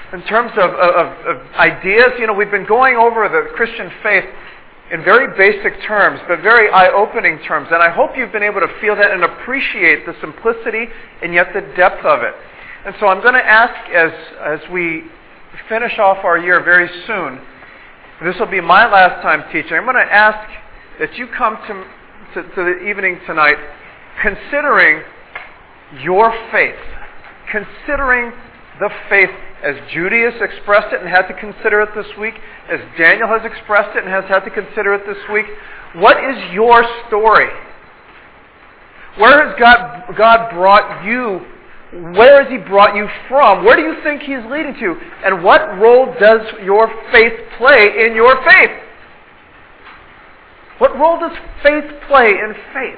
in terms of ideas, we've been going over the Christian faith in very basic terms, but very eye-opening terms. And I hope you've been able to feel that and appreciate the simplicity and yet the depth of it. And so I'm going to ask, as we finish off our year very soon, this will be my last time teaching, I'm going to ask that you come to the evening tonight considering your faith, considering the faith as Judy has expressed it and had to consider it this week, as Daniel has expressed it and has had to consider it this week. What is your story? Where has God brought you? Where has He brought you from? Where do you think He's leading to? And what role does your faith play in your faith? What role does faith play in faith?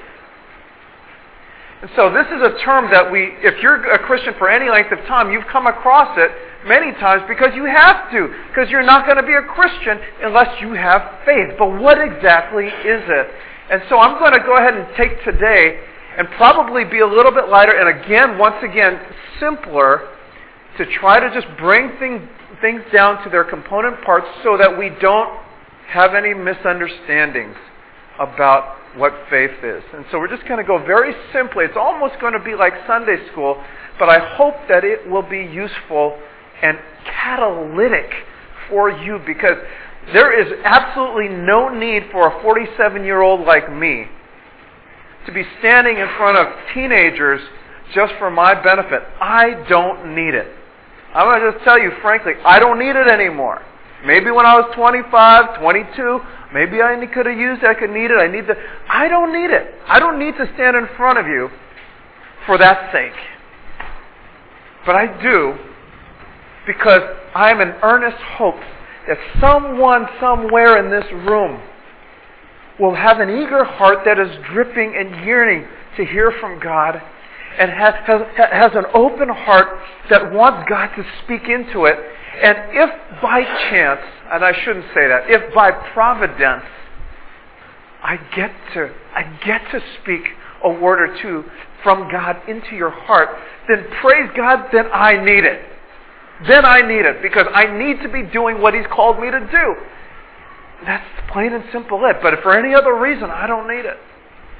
And so this is a term that if you're a Christian for any length of time, you've come across it many times because you have to, because you're not going to be a Christian unless you have faith. But what exactly is it? And so I'm going to go ahead and take today and probably be a little bit lighter and once again, simpler to try to just bring things down to their component parts so that we don't have any misunderstandings about what faith is. And so we're just going to go very simply. It's almost going to be like Sunday school, but I hope that it will be useful and catalytic for you, because there is absolutely no need for a 47-year-old like me to be standing in front of teenagers just for my benefit. I don't need it. I'm going to just tell you frankly, I don't need it anymore. Maybe when I was 25, 22, maybe I could have used it, I could need it, I don't need it. I don't need to stand in front of you for that sake. But I do because I'm in earnest hope that someone somewhere in this room will have an eager heart that is dripping and yearning to hear from God, and has an open heart that wants God to speak into it. And if by chance, and I shouldn't say that, if by providence I get to speak a word or two from God into your heart, then praise God, then I need it. Then I need it, because I need to be doing what He's called me to do. That's plain and simple it. But if for any other reason, I don't need it.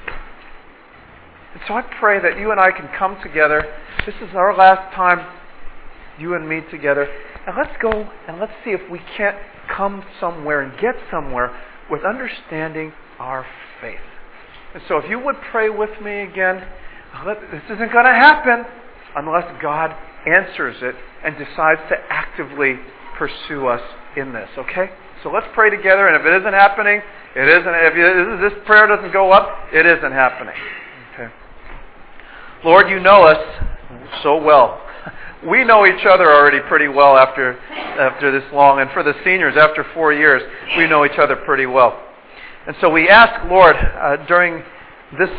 And so I pray that you and I can come together. This is our last time, you and me together. And let's go and let's see if we can't come somewhere and get somewhere with understanding our faith. And so if you would pray with me again, this isn't going to happen unless God answers it and decides to actively pursue us in this, okay? So let's pray together, and if it isn't happening, it isn't. If this prayer doesn't go up, it isn't happening. Okay. Lord, you know us so well. We know each other already pretty well after this long, and for the seniors, after 4 years, we know each other pretty well. And so we ask, Lord, during this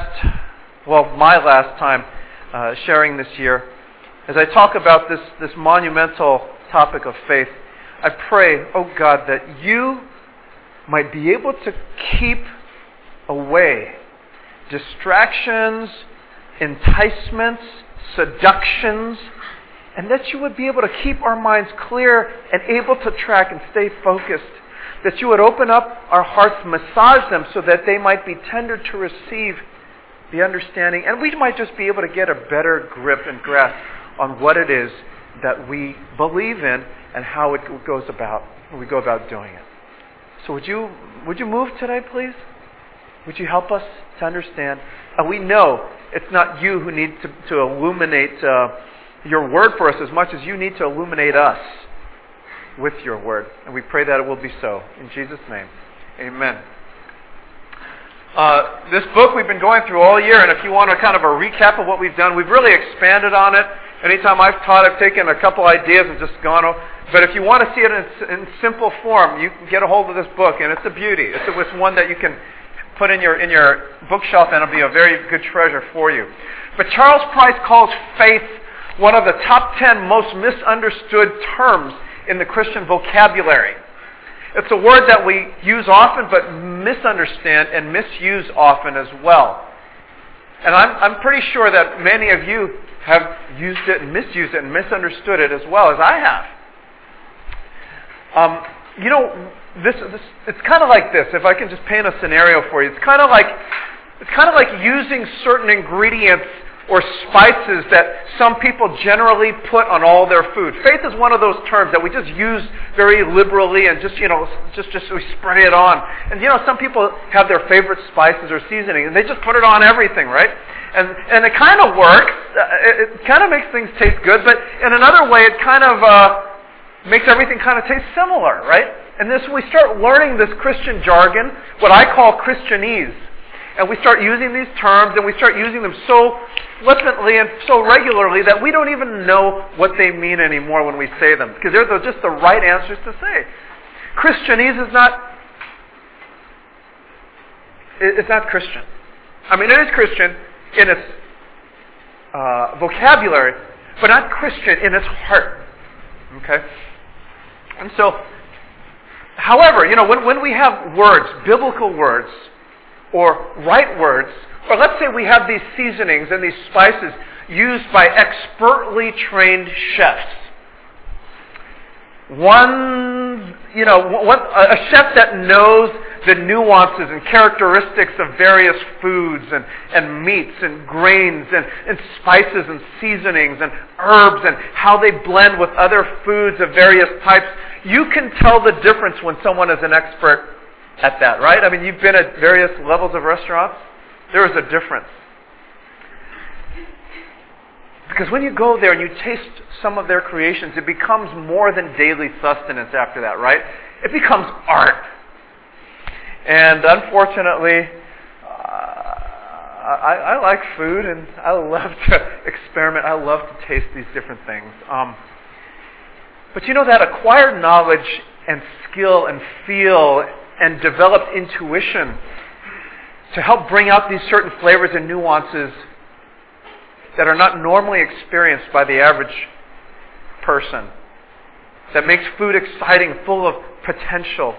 my last time sharing this year, as I talk about this monumental topic of faith, I pray, oh God, that you might be able to keep away distractions, enticements, seductions, and that you would be able to keep our minds clear and able to track and stay focused. That you would open up our hearts, massage them so that they might be tender to receive the understanding, and we might just be able to get a better grip and grasp on what it is that we believe in and how we go about doing it. So would you move today, please? Would you help us to understand? We know it's not you who need to illuminate your word for us as much as you need to illuminate us with your word. And we pray that it will be so. In Jesus' name, amen. This book we've been going through all year, and if you want a kind of a recap of what we've done, we've really expanded on it. Anytime I've taught, I've taken a couple ideas and just gone over. But if you want to see it in simple form, you can get a hold of this book, and it's a beauty. It's one that you can put in your bookshelf, and it'll be a very good treasure for you. But Charles Price calls faith one of the top 10 most misunderstood terms in the Christian vocabulary. It's a word that we use often, but misunderstand and misuse often as well. And I'm pretty sure that many of you have used it and misused it and misunderstood it as well as I have. It's kind of like this. If I can just paint a scenario for you, it's kind of like using certain ingredients or spices that some people generally put on all their food. Faith is one of those terms that we just use very liberally and just we spray it on. And some people have their favorite spices or seasoning and they just put it on everything, right? And it kind of works. It kind of makes things taste good, but in another way, it kind of makes everything kind of taste similar, right? And we start learning this Christian jargon, what I call Christianese. And we start using these terms, and we start using them so flippantly and so regularly that we don't even know what they mean anymore when we say them, because they're just the right answers to say. Christianese is not Christian. I mean, it is Christian in its vocabulary, but not Christian in its heart. Okay? And so, however, when we have words, biblical words, or right words, or let's say we have these seasonings and these spices used by expertly trained chefs. A chef that knows the nuances and characteristics of various foods and meats and grains and spices and seasonings and herbs and how they blend with other foods of various types. You can tell the difference when someone is an expert at that, right? I mean, you've been at various levels of restaurants. There is a difference. Because when you go there and you taste some of their creations, it becomes more than daily sustenance after that, right? It becomes art. And unfortunately, I like food and I love to experiment. I love to taste these different things. But that acquired knowledge and skill and feel and developed intuition to help bring out these certain flavors and nuances that are not normally experienced by the average person, that makes food exciting, full of potential.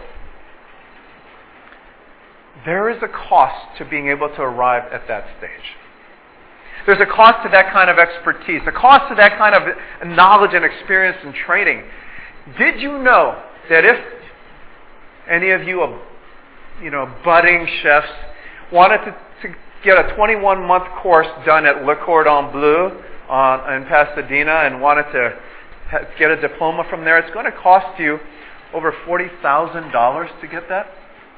There is a cost to being able to arrive at that stage. There's a cost to that kind of expertise, a cost to that kind of knowledge and experience and training. Did you know that if any of you, budding chefs, wanted to get a 21-month course done at Le Cordon Bleu in Pasadena and wanted to get a diploma from there, it's going to cost you over $40,000 to get that?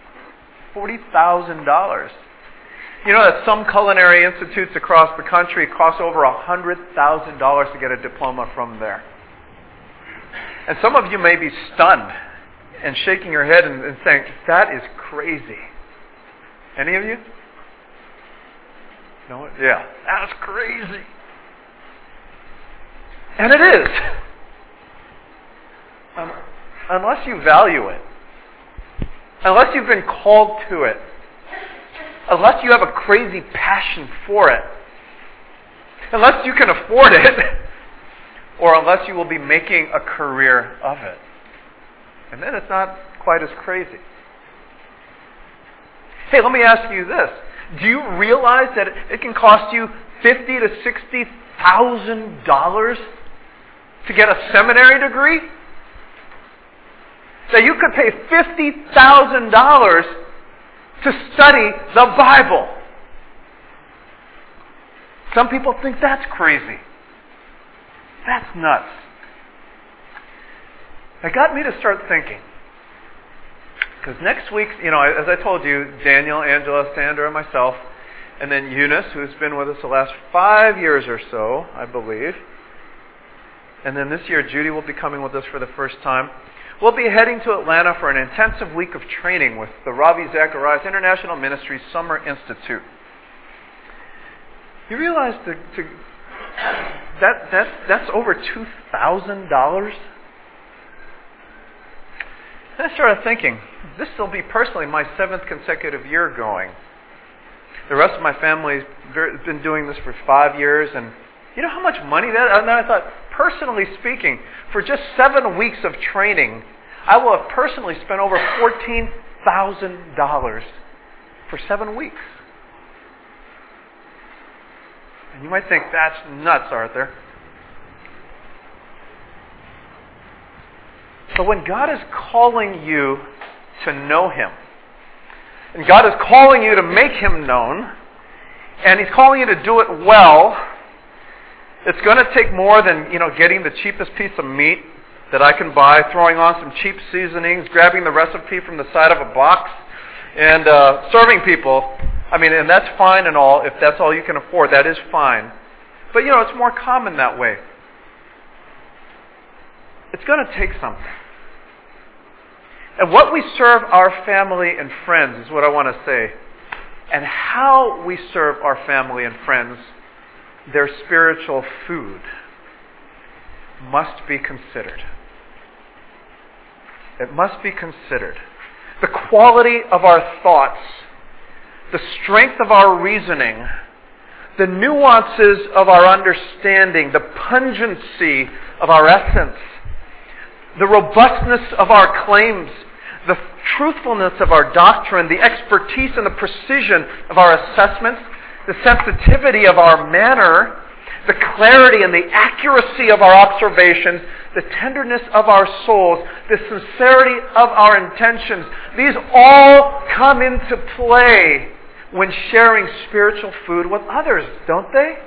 $40,000. You know that some culinary institutes across the country cost over $100,000 to get a diploma from there. And some of you may be stunned and shaking your head and saying, that is crazy. Any of you? No? Yeah. That's crazy. And it is. Unless you value it. Unless you've been called to it. Unless you have a crazy passion for it. Unless you can afford it. Or unless you will be making a career of it. And then it's not quite as crazy. Hey, let me ask you this. Do you realize that it can cost you $50,000 to $60,000 to get a seminary degree? That you could pay $50,000 to study the Bible. Some people think that's crazy. That's nuts. It got me to start thinking. Because next week, as I told you, Daniel, Angela, Sandra, and myself, and then Eunice, who's been with us the last 5 years or so, I believe. And then this year, Judy will be coming with us for the first time. We'll be heading to Atlanta for an intensive week of training with the Ravi Zacharias International Ministries Summer Institute. You realize that's over $2,000? I started thinking, this will be personally my 7th consecutive year going. The rest of my family's been doing this for 5 years, and you know how much money that is? And then I thought, personally speaking, for just 7 weeks of training, I will have personally spent over $14,000 for 7 weeks. And you might think, that's nuts, Arthur. But when God is calling you to know Him, and God is calling you to make Him known, and He's calling you to do it well, it's going to take more than, getting the cheapest piece of meat that I can buy, throwing on some cheap seasonings, grabbing the recipe from the side of a box, and serving people. And that's fine and all. If that's all you can afford, that is fine. But, it's more common that way. It's going to take something. And what we serve our family and friends is what I want to say. And how we serve our family and friends, their spiritual food, must be considered. It must be considered. The quality of our thoughts, the strength of our reasoning, the nuances of our understanding, the pungency of our essence, the robustness of our claims, the truthfulness of our doctrine, the expertise and the precision of our assessments, the sensitivity of our manner, the clarity and the accuracy of our observations, the tenderness of our souls, the sincerity of our intentions. These all come into play when sharing spiritual food with others, don't they?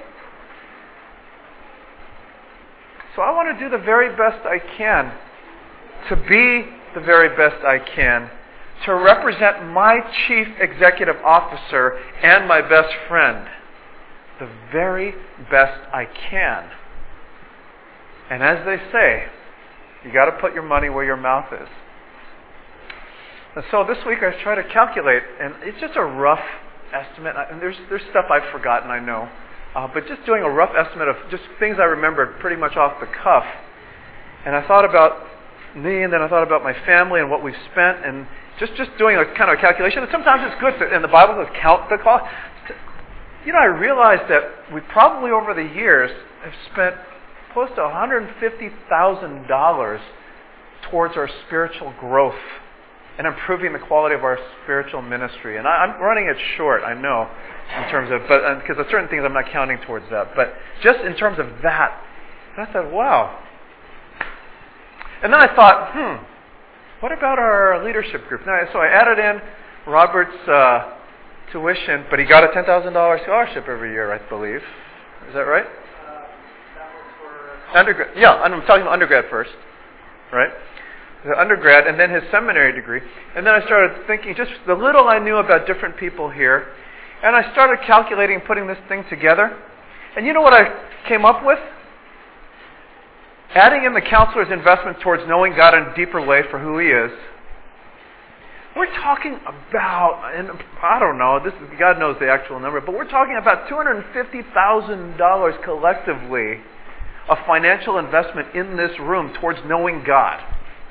So I want to do the very best I can to be the very best I can to represent my chief executive officer and my best friend the very best I can. And as they say, you got to put your money where your mouth is. And so this week I try to calculate, and it's just a rough estimate. And there's stuff I've forgotten, I know. But just doing a rough estimate of just things I remembered pretty much off the cuff. And I thought about me, and then I thought about my family and what we've spent, and just doing a kind of a calculation. And sometimes it's good to, and the Bible says count the cost. I realized that we probably over the years have spent close to $150,000 towards our spiritual growth and improving the quality of our spiritual ministry. And I'm running it short, I know, in terms of, but because of certain things I'm not counting towards that. But just in terms of that, and I thought, wow. And then I thought, what about our leadership group? So I added in Robert's tuition, but he got a $10,000 scholarship every year, I believe. Is that right? That was for undergrad. Yeah, I'm talking about undergrad first, right? The undergrad, and then his seminary degree. And then I started thinking just the little I knew about different people here, and I started calculating, putting this thing together. And you know what I came up with? Adding in the counselor's investment towards knowing God in a deeper way for who He is, we're talking about, and I don't know, God knows the actual number, but we're talking about $250,000 collectively of financial investment in this room towards knowing God.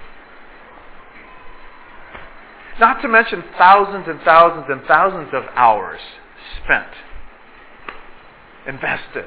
Not to mention thousands and thousands and thousands of hours spent, invested.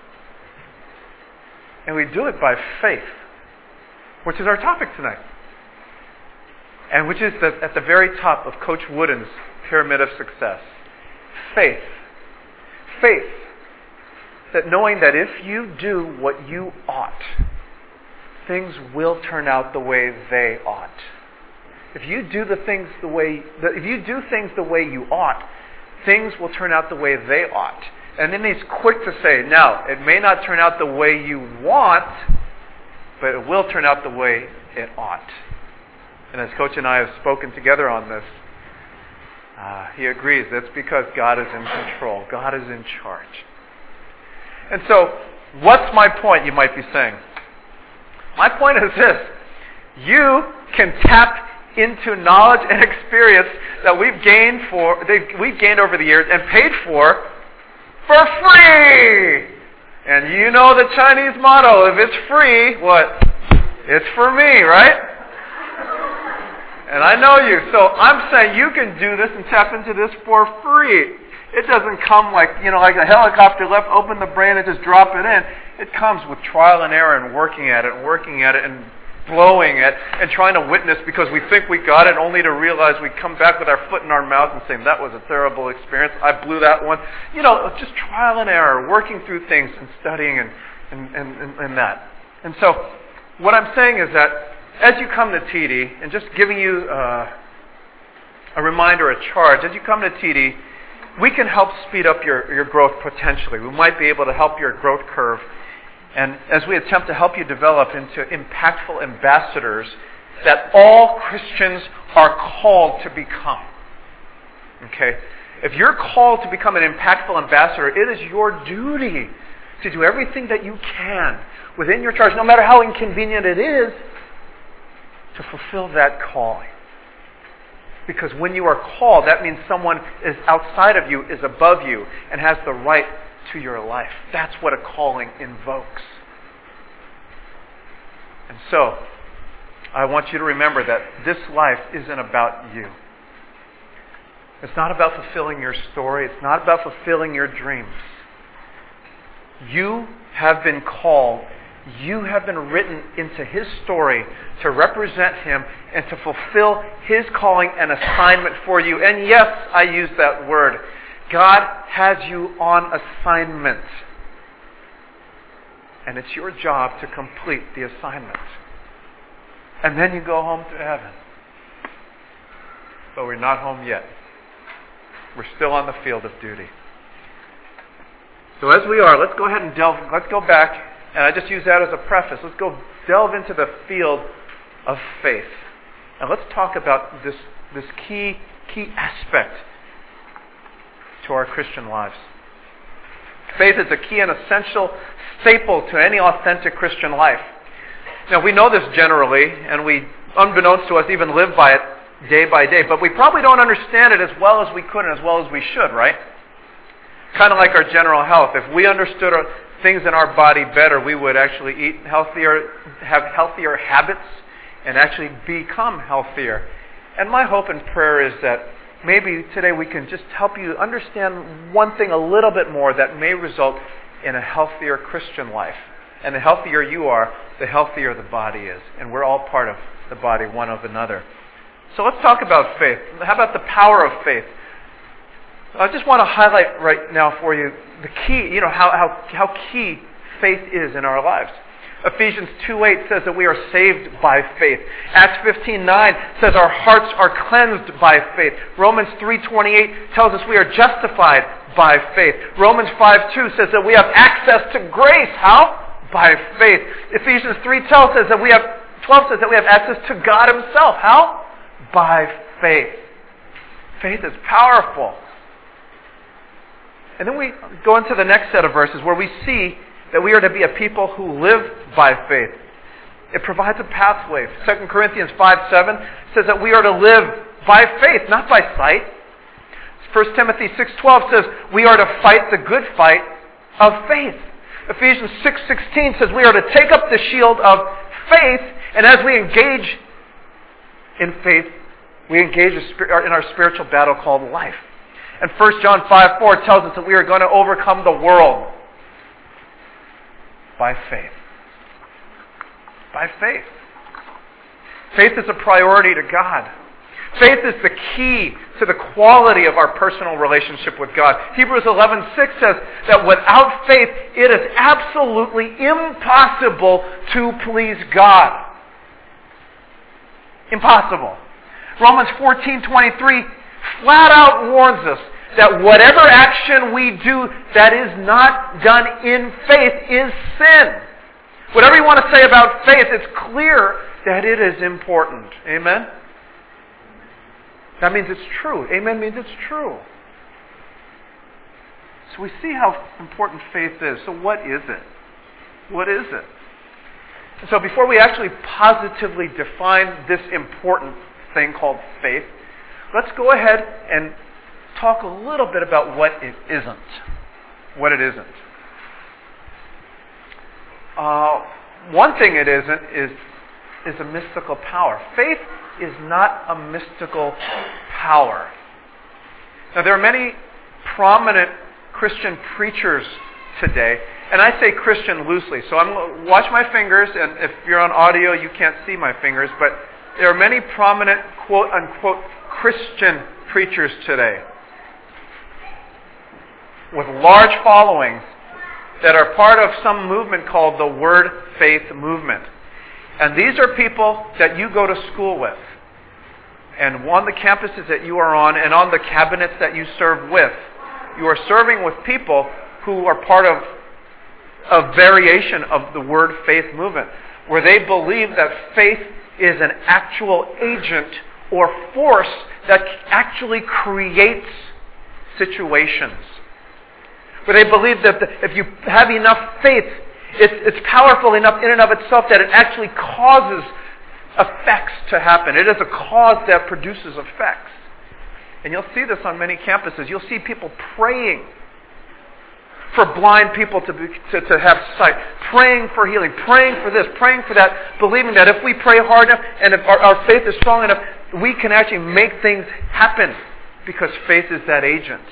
And we do it by faith, which is our topic tonight. And which is at the very top of Coach Wooden's pyramid of success. Faith. Faith. That knowing that if you do what you ought, things will turn out the way they ought. If you do things the way you ought, things will turn out the way they ought. And then he's quick to say, now, it may not turn out the way you want, but it will turn out the way it ought. And as Coach and I have spoken together on this, he agrees. That's because God is in control. God is in charge. And so, what's my point, you might be saying? My point is this. You can tap into knowledge and experience that we've gained over the years and paid for free. And you know the Chinese motto, if it's free, what? It's for me, right? And I know you. So I'm saying you can do this and tap into this for free. It doesn't come like a helicopter lift, open the brain and just drop it in. It comes with trial and error and working at it and blowing it and trying to witness because we think we got it only to realize we come back with our foot in our mouth and saying, that was a terrible experience. I blew that one. Just trial and error, working through things and studying and that. And so what I'm saying is that as you come to TD, and just giving you a reminder, a charge, as you come to TD, we can help speed up your growth potentially. We might be able to help your growth curve. And as we attempt to help you develop into impactful ambassadors that all Christians are called to become. Okay? If you're called to become an impactful ambassador, it is your duty to do everything that you can within your charge, no matter how inconvenient it is, to fulfill that calling. Because when you are called, that means someone is outside of you, is above you, and has the right to your life. That's what a calling invokes. And so, I want you to remember that this life isn't about you. It's not about fulfilling your story. It's not about fulfilling your dreams. You have been called. You have been written into His story to represent Him and to fulfill His calling and assignment for you. And yes, I use that word. God has you on assignment. And it's your job to complete the assignment. And then you go home to heaven. But we're not home yet. We're still on the field of duty. So as we are, let's go ahead and let's go back, and I just use that as a preface. Let's go delve into the field of faith. And let's talk about this key aspect to our Christian lives. Faith is a key and essential staple to any authentic Christian life. Now, we know this generally, and we, unbeknownst to us, even live by it day by day, but we probably don't understand it as well as we could and as well as we should, right? Kind of like our general health. If we understood things in our body better, we would actually eat healthier, have healthier habits, and actually become healthier. And my hope and prayer is that maybe today we can just help you understand one thing a little bit more that may result in a healthier Christian life. And the healthier you are, the healthier the body is. And we're all part of the body, one of another. So let's talk about faith. How about the power of faith? I just want to highlight right now for you the key, how key faith is in our lives. Ephesians 2:8 says that we are saved by faith. Acts 15:9 says our hearts are cleansed by faith. Romans 3:28 tells us we are justified by faith. Romans 5:2 says that we have access to grace. How? By faith. Ephesians 3:12 says that we have access to God Himself. How? By faith. Faith is powerful. And then we go into the next set of verses where we see that we are to be a people who live by faith. It provides a pathway. 2 Corinthians 5:7 says that we are to live by faith, not by sight. 1 Timothy 6:12 says we are to fight the good fight of faith. Ephesians 6:16 says we are to take up the shield of faith, and as we engage in faith, we engage in our spiritual battle called life. And 1 John 5:4 tells us that we are going to overcome the world by faith. By faith. Faith is a priority to God. Faith is the key to the quality of our personal relationship with God. Hebrews 11:6 says that without faith, it is absolutely impossible to please God. Impossible. Romans 14:23 flat out warns us that whatever action we do that is not done in faith is sin. Whatever you want to say about faith, it's clear that it is important. Amen? That means it's true. Amen means it's true. So we see how important faith is. So what is it? What is it? And so before we actually positively define this important thing called faith, let's go ahead and talk a little bit about what it isn't. What it isn't. One thing it isn't is a mystical power. Faith is not a mystical power. Now, there are many prominent Christian preachers today, and I say Christian loosely. So watch my fingers, and if you're on audio, you can't see my fingers, but there are many prominent quote-unquote Christian preachers today with large followings that are part of some movement called the Word Faith Movement. And these are people that you go to school with. And on the campuses that you are on and on the cabinets that you serve with, you are serving with people who are part of a variation of the word faith movement, where they believe that faith is an actual agent or force that actually creates situations. Where they believe that if you have enough faith, it's powerful enough in and of itself that it actually causes effects to happen. It is a cause that produces effects. And you'll see this on many campuses. You'll see people praying for blind people to have sight, praying for healing, praying for this, praying for that, believing that if we pray hard enough and if our faith is strong enough, we can actually make things happen because faith is that agent.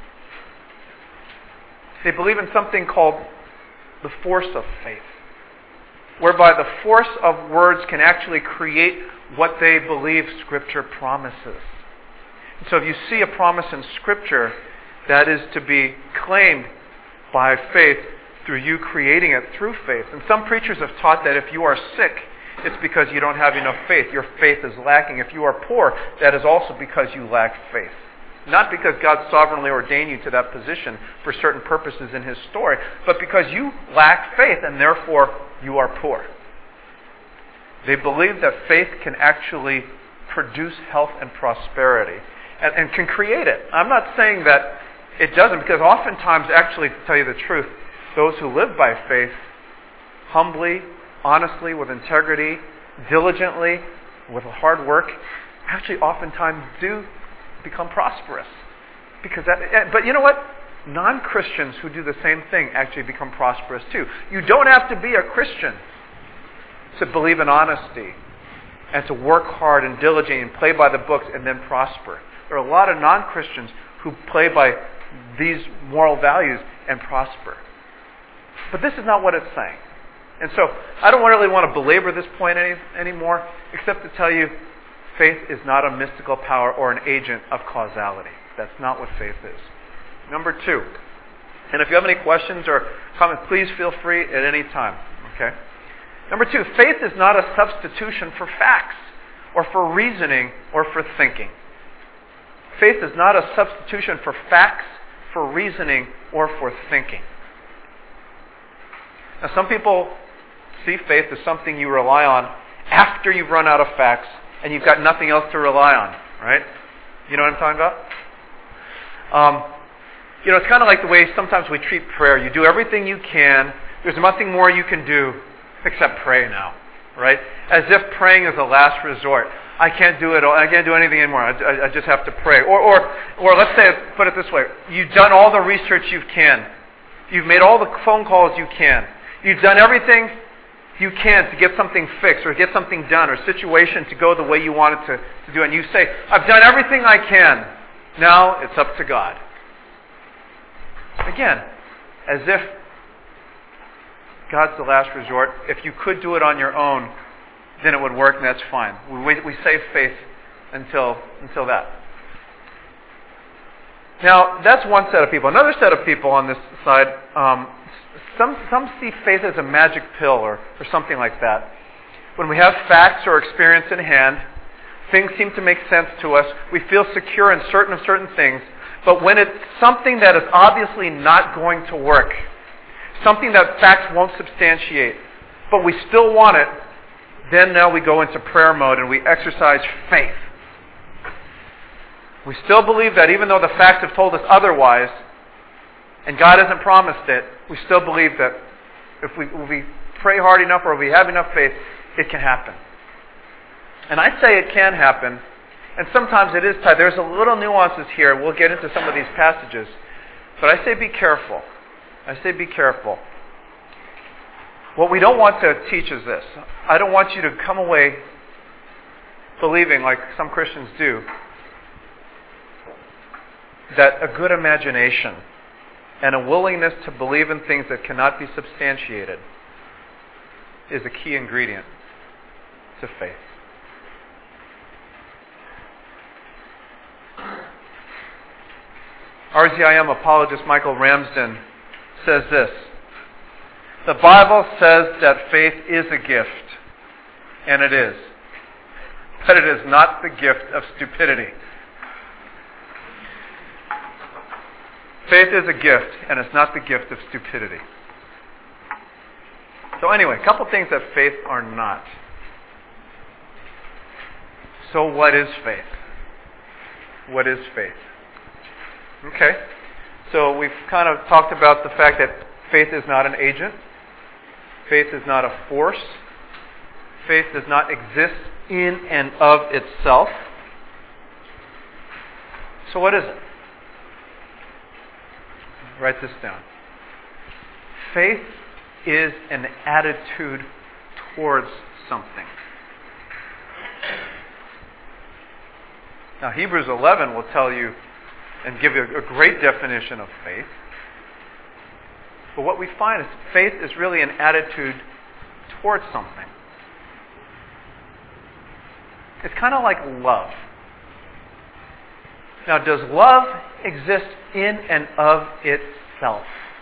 They believe in something called the force of faith, whereby the force of words can actually create what they believe Scripture promises. So if you see a promise in Scripture that is to be claimed by faith through you creating it through faith. And some preachers have taught that if you are sick, it's because you don't have enough faith. Your faith is lacking. If you are poor, that is also because you lack faith. Not because God sovereignly ordained you to that position for certain purposes in His story, but because you lack faith and therefore you are poor. They believe that faith can actually produce health and prosperity and can create it. I'm not saying that it doesn't, because oftentimes, actually, to tell you the truth, those who live by faith, humbly, honestly, with integrity, diligently, with hard work, actually oftentimes do become prosperous. But you know what? Non-Christians who do the same thing actually become prosperous too. You don't have to be a Christian to believe in honesty and to work hard and diligently and play by the books and then prosper. There are a lot of non-Christians who play by these moral values and prosper. But this is not what it's saying. And so I don't really want to belabor this point anymore, except to tell you faith is not a mystical power or an agent of causality. That's not what faith is. Number 2, and if you have any questions or comments, please feel free at any time. Okay? Number 2, faith is not a substitution for facts or for reasoning or for thinking. Faith is not a substitution for facts, for reasoning, or for thinking. Now, some people see faith as something you rely on after you've run out of facts and you've got nothing else to rely on, right? You know what I'm talking about? It's kind of like the way sometimes we treat prayer. You do everything you can. There's nothing more you can do except pray now, right? As if praying is a last resort. I can't do it. I can't do anything anymore. I just have to pray. Or let's say, put it this way: you've done all the research you can. You've made all the phone calls you can. You've done everything you can to get something fixed or get something done or situation to go the way you want it to do. And you say, I've done everything I can. Now it's up to God. Again, as if God's the last resort. If you could do it on your own, then it would work, and that's fine. We save faith until that. Now, that's one set of people. Another set of people on this side, some see faith as a magic pill or something like that. When we have facts or experience in hand, things seem to make sense to us. We feel secure in certain things. But when it's something that is obviously not going to work, something that facts won't substantiate, but we still want it, then now we go into prayer mode and we exercise faith. We still believe that even though the facts have told us otherwise, and God hasn't promised it, we still believe that if we pray hard enough or if we have enough faith, it can happen. And I say it can happen, and sometimes it is tied. There's a little nuances here. We'll get into some of these passages. But I say be careful. What we don't want to teach is this. I don't want you to come away believing, like some Christians do, that a good imagination and a willingness to believe in things that cannot be substantiated is a key ingredient to faith. RZIM apologist Michael Ramsden says this: the Bible says that faith is a gift. and it is. But it is not the gift of stupidity. Faith is a gift, and it's not the gift of stupidity. So anyway, a couple things that faith are not. So what is faith? What is faith? Okay. So we've kind of talked about the fact that faith is not an agent. Faith is not a force. Faith does not exist in and of itself. So what is it? Write this down. Faith is an attitude towards something. Now, Hebrews 11 will tell you and give you a great definition of faith. But what we find is faith is really an attitude towards something. It's kind of like love. Now, does love exist in and of itself?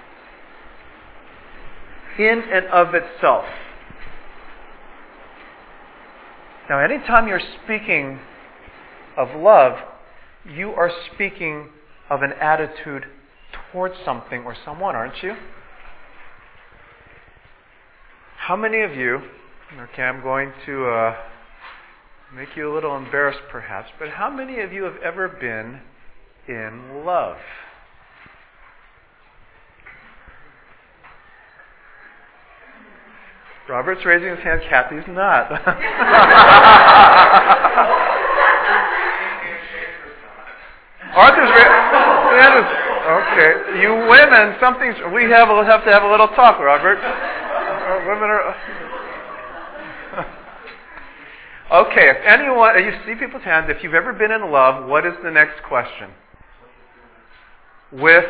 In and of itself. Now, anytime you're speaking of love, you are speaking of an attitude towards something or someone, aren't you? How many of you, okay, I'm going to make you a little embarrassed perhaps, but how many of you have ever been in love? Robert's raising his hand, Kathy's not. Arthur's okay. You women, we'll have to have a little talk, Robert. Women are. Okay, if anyone, you see people's hands, if you've ever been in love, what is the next question? With?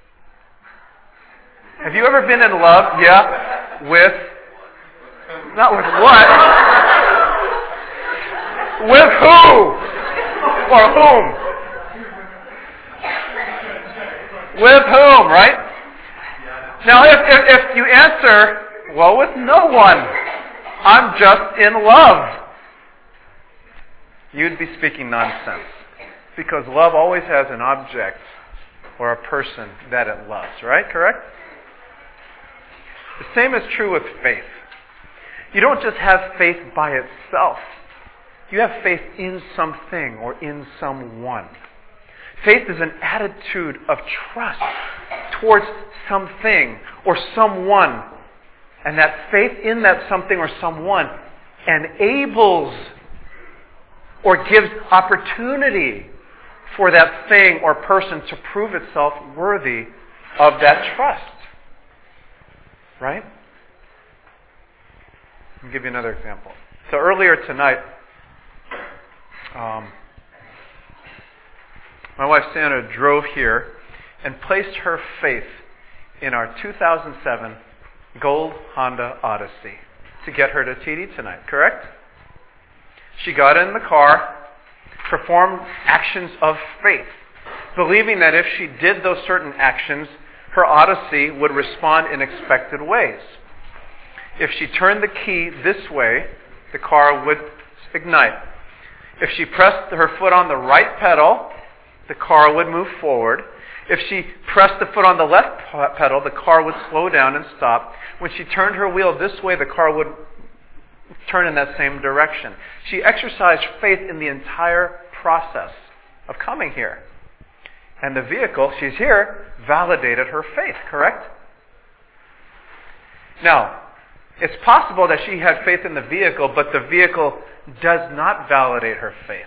Have you ever been in love? Yeah. With? Not with what? With who? Or whom? With whom, right? Now, if you answer, well, with no one, I'm just in love, you'd be speaking nonsense. Because love always has an object or a person that it loves, right? Correct? The same is true with faith. You don't just have faith by itself. You have faith in something or in someone. Faith is an attitude of trust towards something or someone. And that faith in that something or someone enables or gives opportunity for that thing or person to prove itself worthy of that trust. Right? I'll give you another example. So earlier tonight, my wife Sandra drove here and placed her faith in our 2007 gold Honda Odyssey to get her to TD tonight, correct? She got in the car, performed actions of faith, believing that if she did those certain actions, her Odyssey would respond in expected ways. If she turned the key this way, the car would ignite. If she pressed her foot on the right pedal, the car would move forward. If she pressed the foot on the left pedal, the car would slow down and stop. When she turned her wheel this way, the car would turn in that same direction. She exercised faith in the entire process of coming here. And the vehicle, she's here, validated her faith, correct? Now, it's possible that she had faith in the vehicle, but the vehicle does not validate her faith.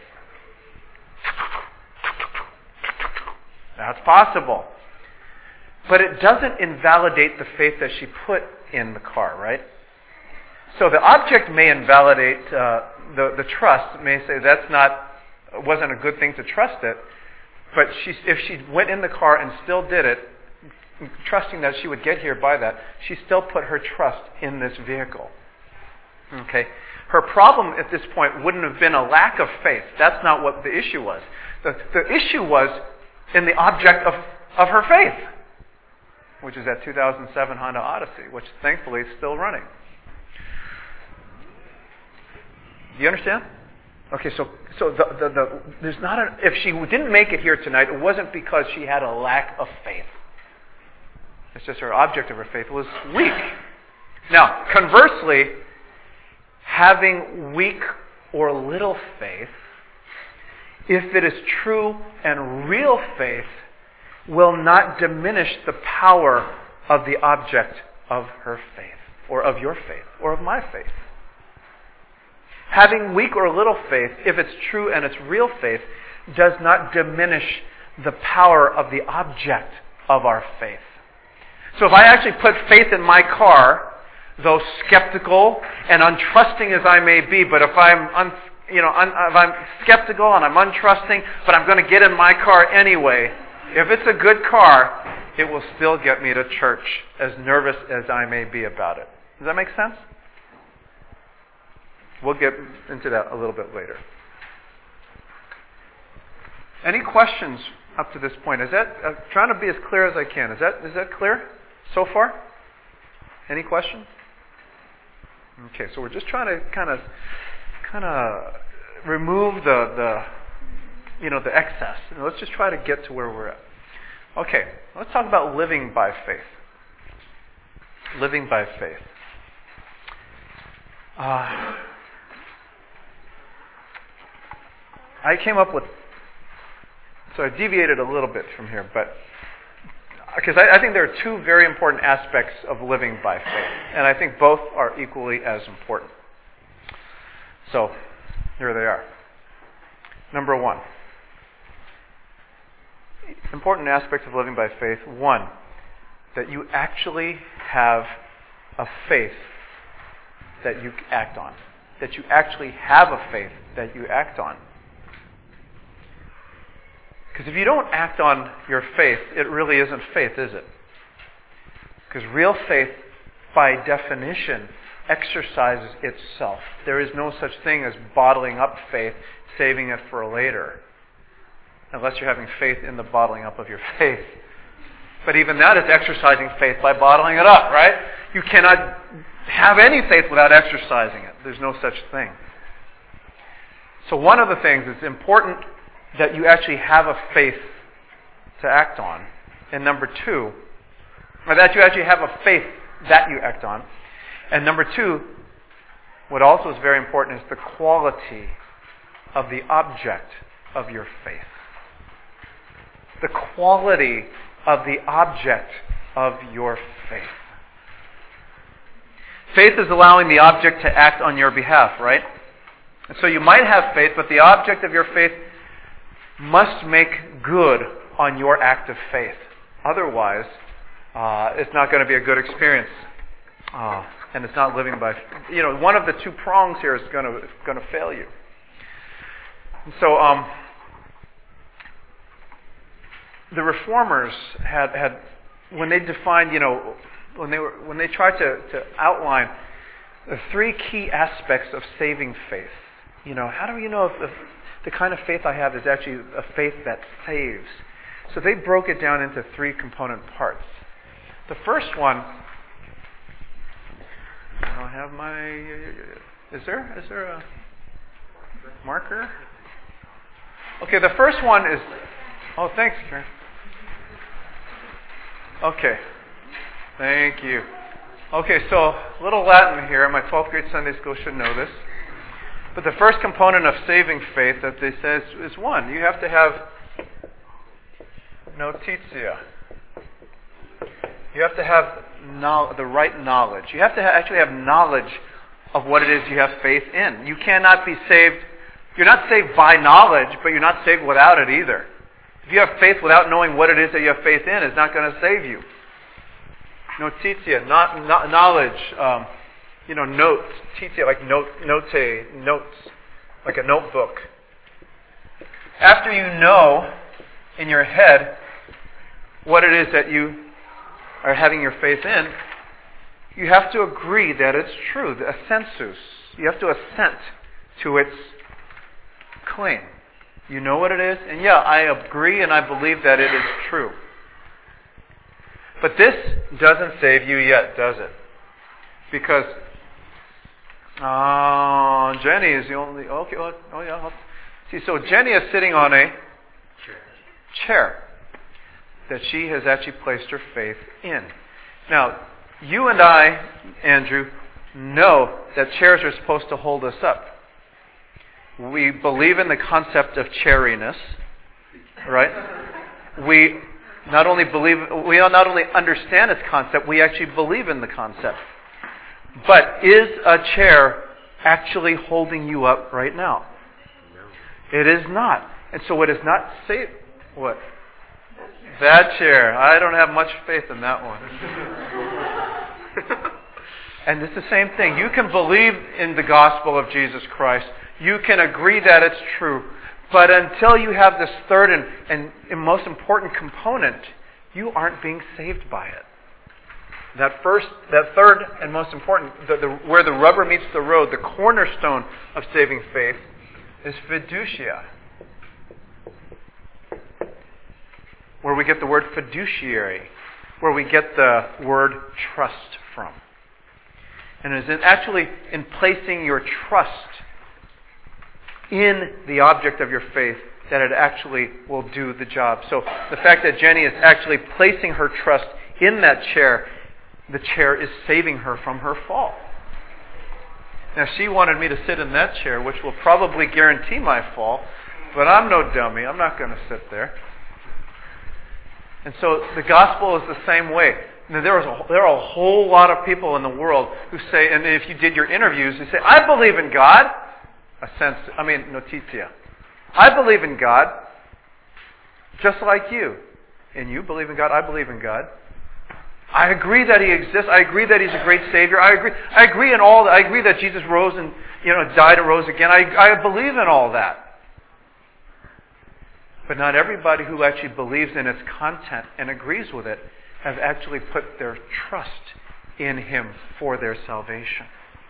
That's possible. But it doesn't invalidate the faith that she put in the car, right? So the object may invalidate the trust, may say wasn't a good thing to trust it, but if she went in the car and still did it, trusting that she would get here by that, she still put her trust in this vehicle. Okay? Her problem at this point wouldn't have been a lack of faith. That's not what the issue was. The issue was in the object of her faith, which is that 2007 Honda Odyssey, which thankfully is still running. Do you understand? Okay, so there's not if she didn't make it here tonight, it wasn't because she had a lack of faith. It's just her object of her faith was weak. Now, conversely, having weak or little faith, if it is true and real faith, will not diminish the power of the object of her faith, or of your faith, or of my faith. Having weak or little faith, if it's true and it's real faith, does not diminish the power of the object of our faith. So if I actually put faith in my car, though skeptical and untrusting as I may be, but if I'm skeptical and I'm untrusting, but I'm going to get in my car anyway, if it's a good car, it will still get me to church, as nervous as I may be about it. Does that make sense? We'll get into that a little bit later. Any questions up to this point? Is that trying to be as clear as I can? Is that clear so far? Any questions? Okay, so we're just trying to kind of remove the excess. Let's just try to get to where we're at. Okay, let's talk about living by faith. Living by faith. I came up with, so I deviated a little bit from here, but because I think there are two very important aspects of living by faith, and I think both are equally as important. So, here they are. Number one, important aspects of living by faith. One, that you actually have a faith that you act on. That you actually have a faith that you act on. Because if you don't act on your faith, it really isn't faith, is it? Because real faith, by definition, exercises itself. There is no such thing as bottling up faith, saving it for later. Unless you're having faith in the bottling up of your faith. But even that is exercising faith by bottling it up, right? You cannot have any faith without exercising it. There's no such thing. So one of the things that's important that you actually have a faith to act on. And number two, or that you actually have a faith that you act on. And number two, what also is very important is the quality of the object of your faith. The quality of the object of your faith. Faith is allowing the object to act on your behalf, right? And so you might have faith, but the object of your faith must make good on your act of faith. Otherwise, it's not going to be a good experience. And it's not living by... one of the two prongs here is going to fail you. And so, the Reformers had when they defined, when they tried to outline the three key aspects of saving faith. How do you know if the kind of faith I have is actually a faith that saves? So they broke it down into three component parts. The first one, I don't have my... Is there a marker? Okay, the first one is... Oh, thanks, Karen. Okay, thank you. Okay, so a little Latin here. My 12th grade Sunday school should know this. But the first component of saving faith that they say is one. You have to have notitia. You have to have the right knowledge. You have to actually have knowledge of what it is you have faith in. You cannot be saved. You're not saved by knowledge, but you're not saved without it either. If you have faith without knowing what it is that you have faith in, it's not going to save you. Notitia, not knowledge. Notes. Titia, like notes, like a notebook. After you know in your head what it is that you are having your faith in, you have to agree that it's true, the assensus. You have to assent to its claim. You know what it is, and yeah, I agree and I believe that it is true. But this doesn't save you yet, does it? Because Jenny is the only... Okay, oh yeah. See, so Jenny is sitting on a chair that she has actually placed her faith in. Now, you and I, Andrew, know that chairs are supposed to hold us up. We believe in the concept of chairiness, right? We not only understand its concept, we actually believe in the concept. But is a chair actually holding you up right now? No. It is not. And so it is not safe. What? That chair. I don't have much faith in that one. And it's the same thing. You can believe in the gospel of Jesus Christ. You can agree that it's true. But until you have this third and most important component, you aren't being saved by it. That third and most important, where the rubber meets the road, the cornerstone of saving faith, is fiducia. Where we get the word fiduciary, where we get the word trust from. And it is actually in placing your trust in the object of your faith that it actually will do the job. So the fact that Jenny is actually placing her trust in that chair, the chair is saving her from her fall. Now she wanted me to sit in that chair, which will probably guarantee my fall, but I'm no dummy. I'm not going to sit there. And so the gospel is the same way. Now, there are a whole lot of people in the world who say, and if you did your interviews, they say, I believe in God. Notitia. I believe in God, just like you. And you believe in God, I believe in God. I agree that He exists. I agree that He's a great Savior. I agree in all that. I agree that Jesus rose and died and rose again. I believe in all that. But not everybody who actually believes in its content and agrees with it have actually put their trust in Him for their salvation.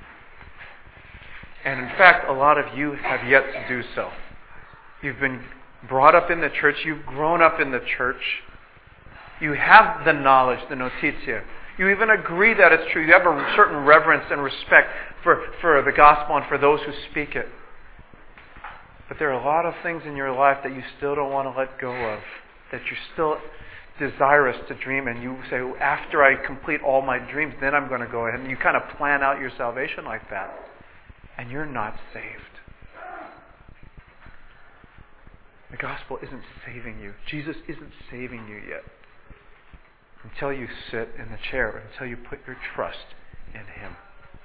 And in fact, a lot of you have yet to do so. You've been brought up in the church. You've grown up in the church. You have the knowledge, the notitia. You even agree that it's true. You have a certain reverence and respect for the gospel and for those who speak it. But there are a lot of things in your life that you still don't want to let go of, that you're still desirous to dream, and you say, after I complete all my dreams, then I'm going to go ahead. And you kind of plan out your salvation like that. And you're not saved. The gospel isn't saving you. Jesus isn't saving you yet. Until you sit in the chair, until you put your trust in Him.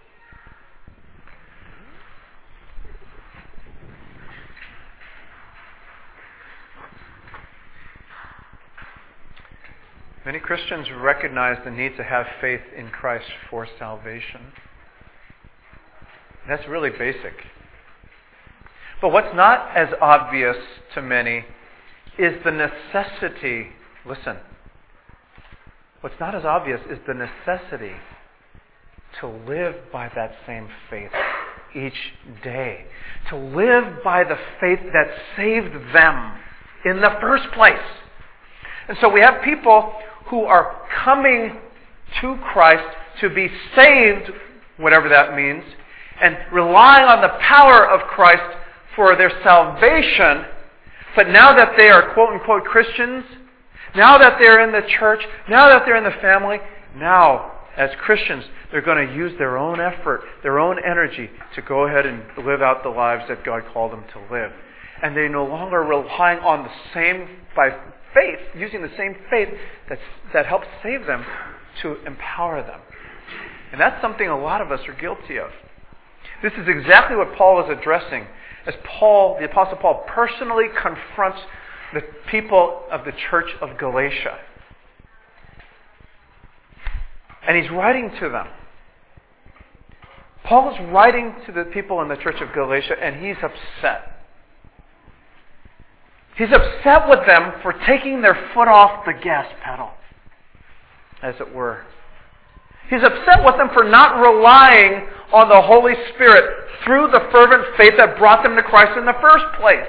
Many Christians recognize the need to have faith in Christ for salvation. That's really basic. But what's not as obvious to many is the necessity. Listen. What's not as obvious is the necessity to live by that same faith each day. To live by the faith that saved them in the first place. And so we have people who are coming to Christ to be saved, whatever that means, and relying on the power of Christ for their salvation. But now that they are quote-unquote Christians, now that they're in the church, now that they're in the family, now as Christians, they're going to use their own effort, their own energy to go ahead and live out the lives that God called them to live. And they're no longer relying on the same, by faith, using the same faith that helps save them to empower them. And that's something a lot of us are guilty of. This is exactly what Paul is addressing as the Apostle Paul personally confronts the people of the church of Galatia. And he's writing to them. Paul is writing to the people in the church of Galatia, and he's upset. He's upset with them for taking their foot off the gas pedal, as it were. He's upset with them for not relying on the Holy Spirit through the fervent faith that brought them to Christ in the first place.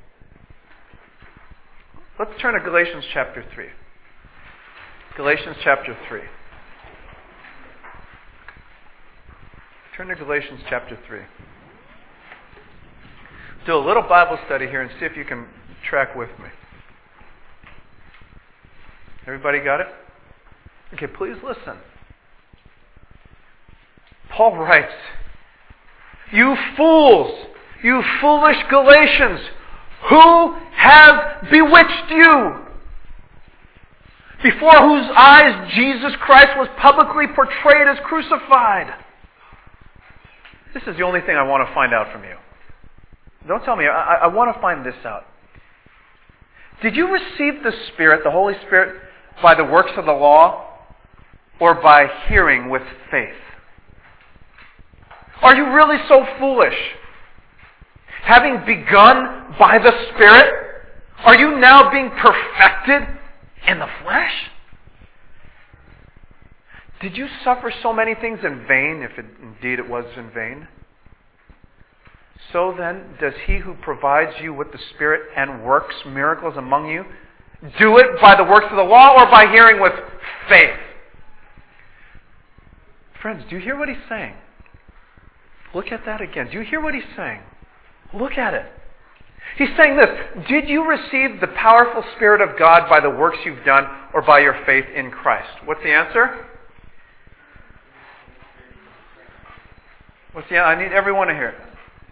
Let's turn to Galatians chapter 3. Galatians chapter 3. Turn to Galatians chapter 3. do a little Bible study here and see if you can track with me. Everybody got it? Okay, please listen. Paul writes, "You fools, you foolish Galatians, who have bewitched you? Before whose eyes Jesus Christ was publicly portrayed as crucified." This is the only thing I want to find out from you. Don't tell me. I want to find this out. Did you receive the Spirit, the Holy Spirit, by the works of the law or by hearing with faith? Are you really so foolish? Having begun by the Spirit, are you now being perfected in the flesh? Did you suffer so many things in vain, if indeed it was in vain? So then, does He who provides you with the Spirit and works miracles among you do it by the works of the law or by hearing with faith? Friends, do you hear what he's saying? Look at that again. Do you hear what he's saying? Look at it. He's saying this: did you receive the powerful Spirit of God by the works you've done or by your faith in Christ? What's the answer? What's the answer? I need everyone to hear it.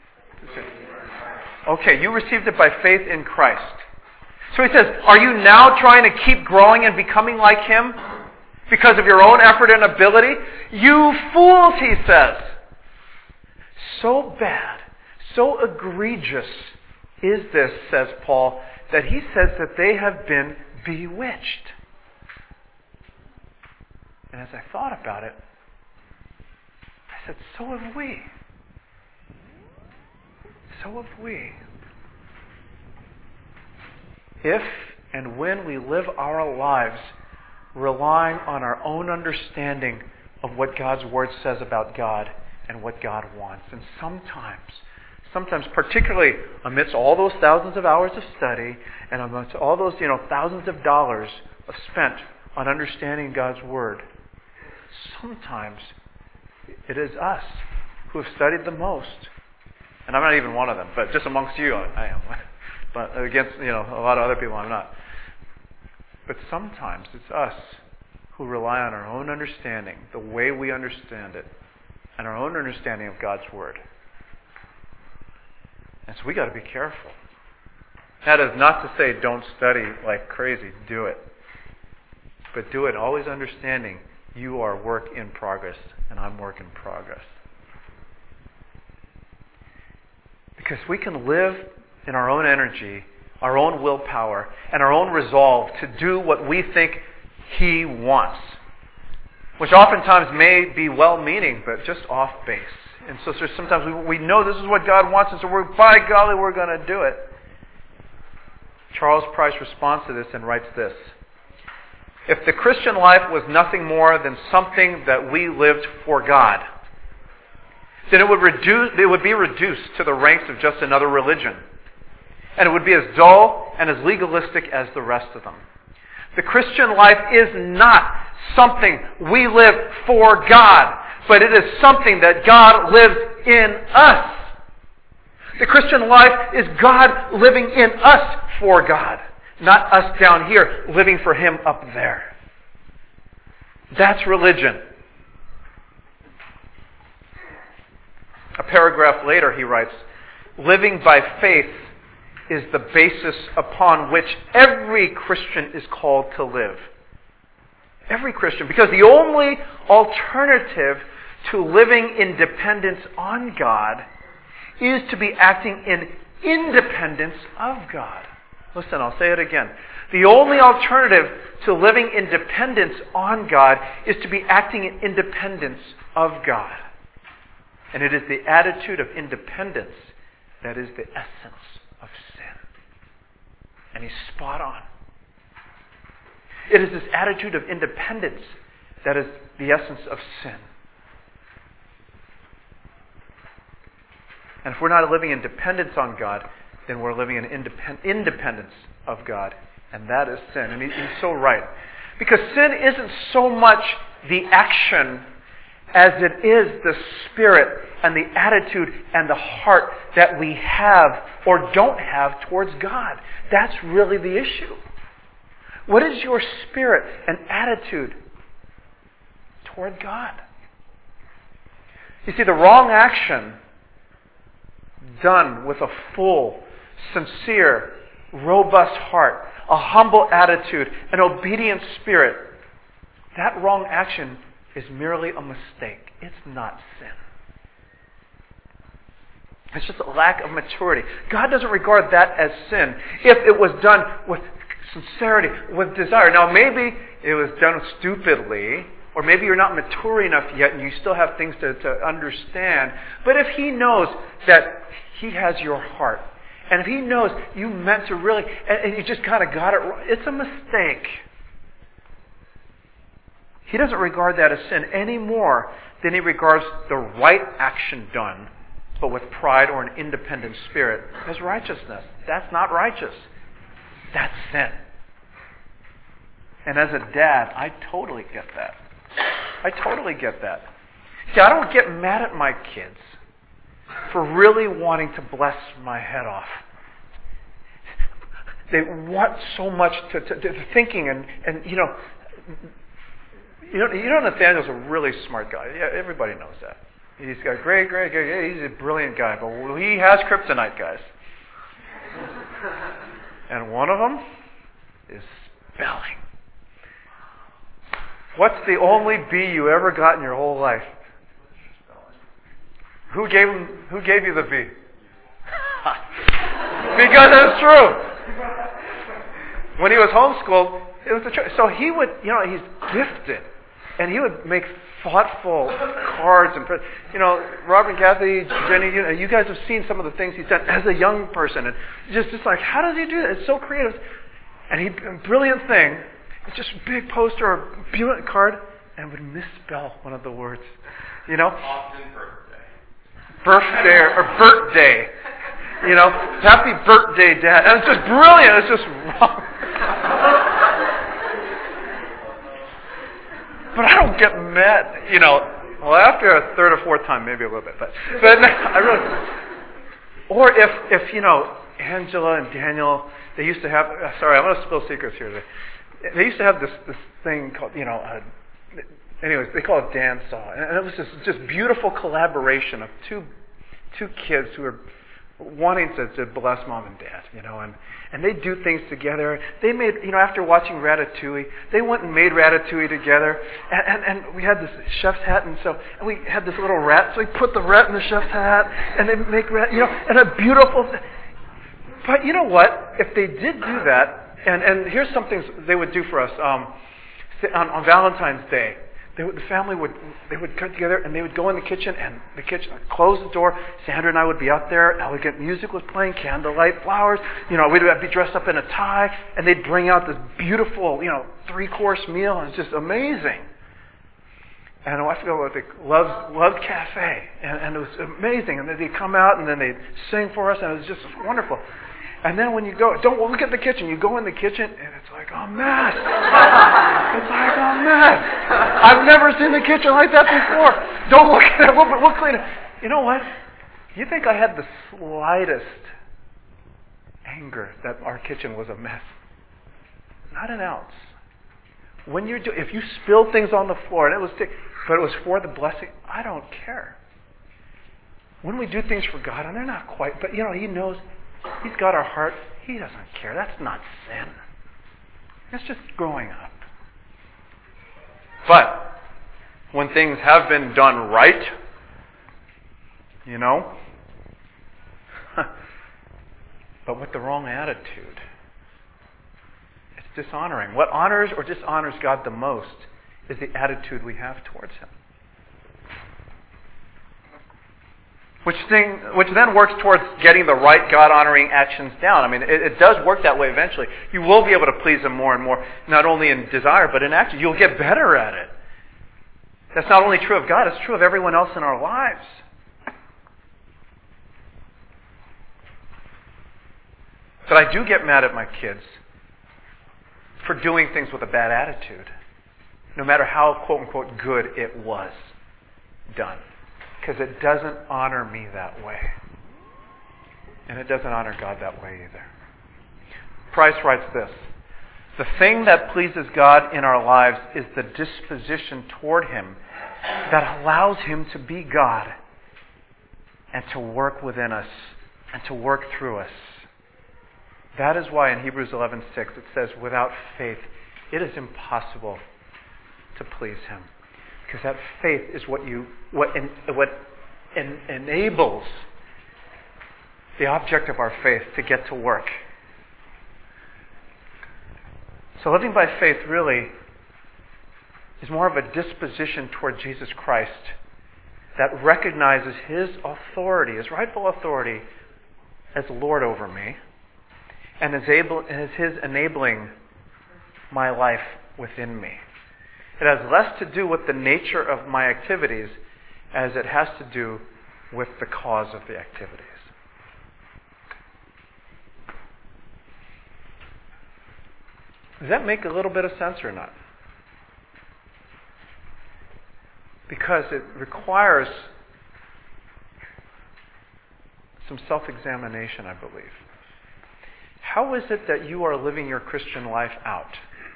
Okay, you received it by faith in Christ. So he says, are you now trying to keep growing and becoming like Him because of your own effort and ability? You fools, he says. So bad, so egregious is this, says Paul, that he says that they have been bewitched. And as I thought about it, I said, so have we. So have we. If and when we live our lives relying on our own understanding of what God's Word says about God and what God wants. And sometimes particularly amidst all those thousands of hours of study and amidst all those thousands of dollars spent on understanding God's Word, sometimes it is us who have studied the most. And I'm not even one of them, but just amongst you, I am. But against a lot of other people, I'm not. But sometimes it's us who rely on our own understanding, the way we understand it, and our own understanding of God's Word. And so we got to be careful. That is not to say don't study like crazy. Do it. But do it always understanding you are work in progress, and I'm work in progress. Because we can live in our own energy, our own willpower, and our own resolve to do what we think He wants, which oftentimes may be well-meaning, but just off base. And so sometimes we know this is what God wants, and so by golly, we're going to do it. Charles Price responds to this and writes this: if the Christian life was nothing more than something that we lived for God, then it would be reduced to the ranks of just another religion. And it would be as dull and as legalistic as the rest of them. The Christian life is not something we live for God, but it is something that God lives in us. The Christian life is God living in us for God, not us down here living for Him up there. That's religion. A paragraph later he writes, living by faith is the basis upon which every Christian is called to live. Every Christian. Because the only alternative to living in dependence on God is to be acting in independence of God. Listen, I'll say it again. The only alternative to living in dependence on God is to be acting in independence of God. And it is the attitude of independence that is the essence of sin. And he's spot on. It is this attitude of independence that is the essence of sin. And if we're not living in dependence on God, then we're living in independence of God. And that is sin. And he's so right. Because sin isn't so much the action as it is the spirit and the attitude and the heart that we have or don't have towards God. That's really the issue. What is your spirit and attitude toward God? You see, the wrong action done with a full, sincere, robust heart, a humble attitude, an obedient spirit, that wrong action is merely a mistake. It's not sin. It's just a lack of maturity. God doesn't regard that as sin if it was done with sincerity, with desire. Now, maybe it was done stupidly, or maybe you're not mature enough yet and you still have things to understand. But if He knows that He has your heart, and if He knows you meant to really, and you just kind of got it wrong, it's a mistake. He doesn't regard that as sin any more than He regards the right action done, but with pride or an independent spirit, as righteousness. That's not righteous. That's sin. And as a dad, I totally get that. I totally get that. See, I don't get mad at my kids for really wanting to bless my head off. They want so much to thinking and you know Nathaniel's a really smart guy. Yeah, everybody knows that. He's got great. He's a brilliant guy, but he has kryptonite, guys. And one of them is spelling. What's the only B you ever got in your whole life? Who gave you the B? Because it's true. When he was homeschooled, it was the truth. So he would, he's gifted, and he would make thoughtful cards and, Robert and Kathy, Jenny, you guys have seen some of the things he's done as a young person, and just like, how does he do that? It's so creative. And a brilliant thing. It's just a big poster or a brilliant card, and would misspell one of the words. Often birthday or birthday. Happy birthday, Dad. And it's just brilliant. It's just wrong. But I don't get mad. Well, after a third or fourth time, maybe a little bit. But I really. Or if Angela and Daniel, they used to have. Sorry, I'm going to spill secrets here today. They used to have this thing called, anyways, they call it dance saw, and it was just beautiful collaboration of two kids who were wanting to bless mom and dad, and they do things together. They made, after watching Ratatouille, they went and made Ratatouille together, and we had this chef's hat, and we had this little rat, so we put the rat in the chef's hat, and they make rat, and a beautiful. But you know what? If they did do that. And here's some things they would do for us. On Valentine's Day, the family would get together and they would go in the kitchen close the door. Sandra and I would be out there. Elegant music was playing, candlelight, flowers. We'd be dressed up in a tie, and they'd bring out this beautiful, 3-course meal, and it's just amazing. And I forgot what they loved Cafe, and it was amazing. And then they'd come out and then they'd sing for us, and it was just wonderful. And then when you go, don't look at the kitchen. You go in the kitchen, and it's like a mess. It's like a mess. I've never seen the kitchen like that before. Don't look at it. We'll clean it. You know what? You think I had the slightest anger that our kitchen was a mess? Not an ounce. When if you spill things on the floor, and but it was for the blessing, I don't care. When we do things for God, and they're not quite, but He knows. He's got our heart. He doesn't care. That's not sin. That's just growing up. But when things have been done right, but with the wrong attitude, it's dishonoring. What honors or dishonors God the most is the attitude we have towards Him. Which then works towards getting the right God-honoring actions down. I mean, it does work that way eventually. You will be able to please Him more and more, not only in desire, but in action. You'll get better at it. That's not only true of God, it's true of everyone else in our lives. But I do get mad at my kids for doing things with a bad attitude, no matter how, quote-unquote, good it was done. because it doesn't honor me that way. And it doesn't honor God that way either. Price writes this: the thing that pleases God in our lives is the disposition toward Him that allows Him to be God and to work within us and to work through us. That is why in Hebrews 11:6 it says, without faith it is impossible to please Him. Because that faith is what enables the object of our faith to get to work. So living by faith really is more of a disposition toward Jesus Christ that recognizes His authority, His rightful authority as Lord over me, and is His enabling my life within me. It has less to do with the nature of my activities as it has to do with the cause of the activities. Does that make a little bit of sense or not? Because it requires some self-examination, I believe. How is it that you are living your Christian life out?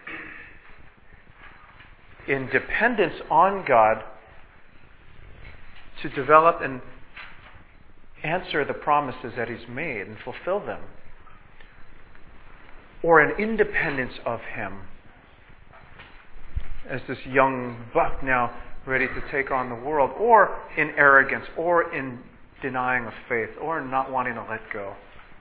In dependence on God to develop and answer the promises that He's made and fulfill them? Or in independence of Him as this young buck now ready to take on the world, or in arrogance, or in denying of faith, or in not wanting to let go?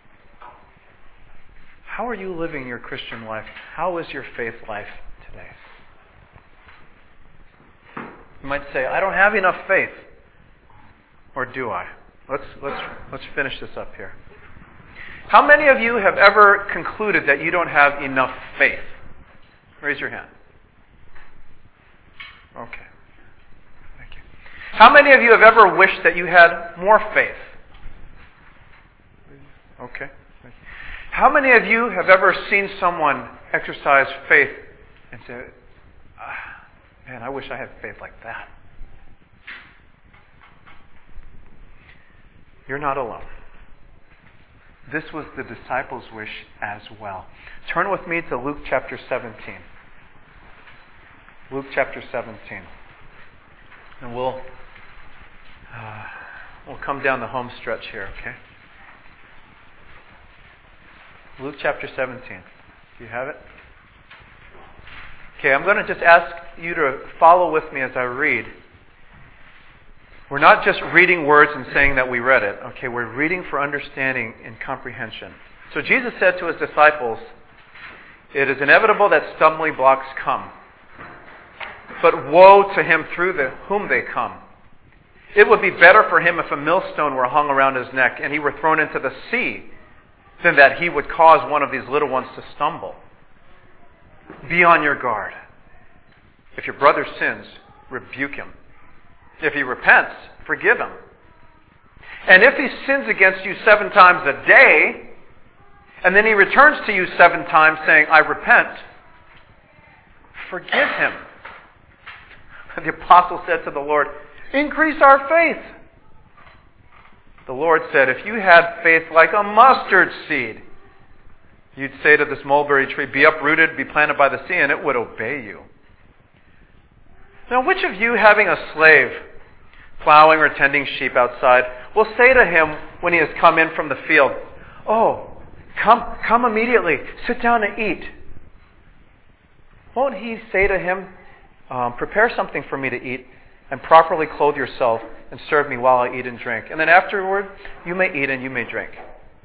How are you living your Christian life? How is your faith life today? You might say, I don't have enough faith. Or do I? Let's finish this up here. How many of you have ever concluded that you don't have enough faith? Raise your hand. Okay. Thank you. How many of you have ever wished that you had more faith? Okay. How many of you have ever seen someone exercise faith and say, man, I wish I had faith like that? You're not alone. This was the disciples' wish as well. Turn with me to Luke chapter 17. Luke chapter 17. And we'll come down the home stretch here, okay? Luke chapter 17. Do you have it? Okay, I'm going to just ask you to follow with me as I read. We're not just reading words and saying that we read it. Okay, we're reading for understanding and comprehension. So Jesus said to His disciples, it is inevitable that stumbling blocks come. But woe to him through whom they come. It would be better for him if a millstone were hung around his neck and he were thrown into the sea than that he would cause one of these little ones to stumble. Be on your guard. If your brother sins, rebuke him. If he repents, forgive him. And if he sins against you 7 times a day, and then he returns to you 7 times saying, I repent, forgive him. The apostle said to the Lord, increase our faith. The Lord said, if you had faith like a mustard seed, you'd say to this mulberry tree, be uprooted, be planted by the sea, and it would obey you. Now, which of you, having a slave, plowing or tending sheep outside, will say to him when he has come in from the field, oh, come immediately, sit down and eat? Won't he say to him, prepare something for me to eat, and properly clothe yourself, and serve me while I eat and drink. And then afterward, you may eat and you may drink.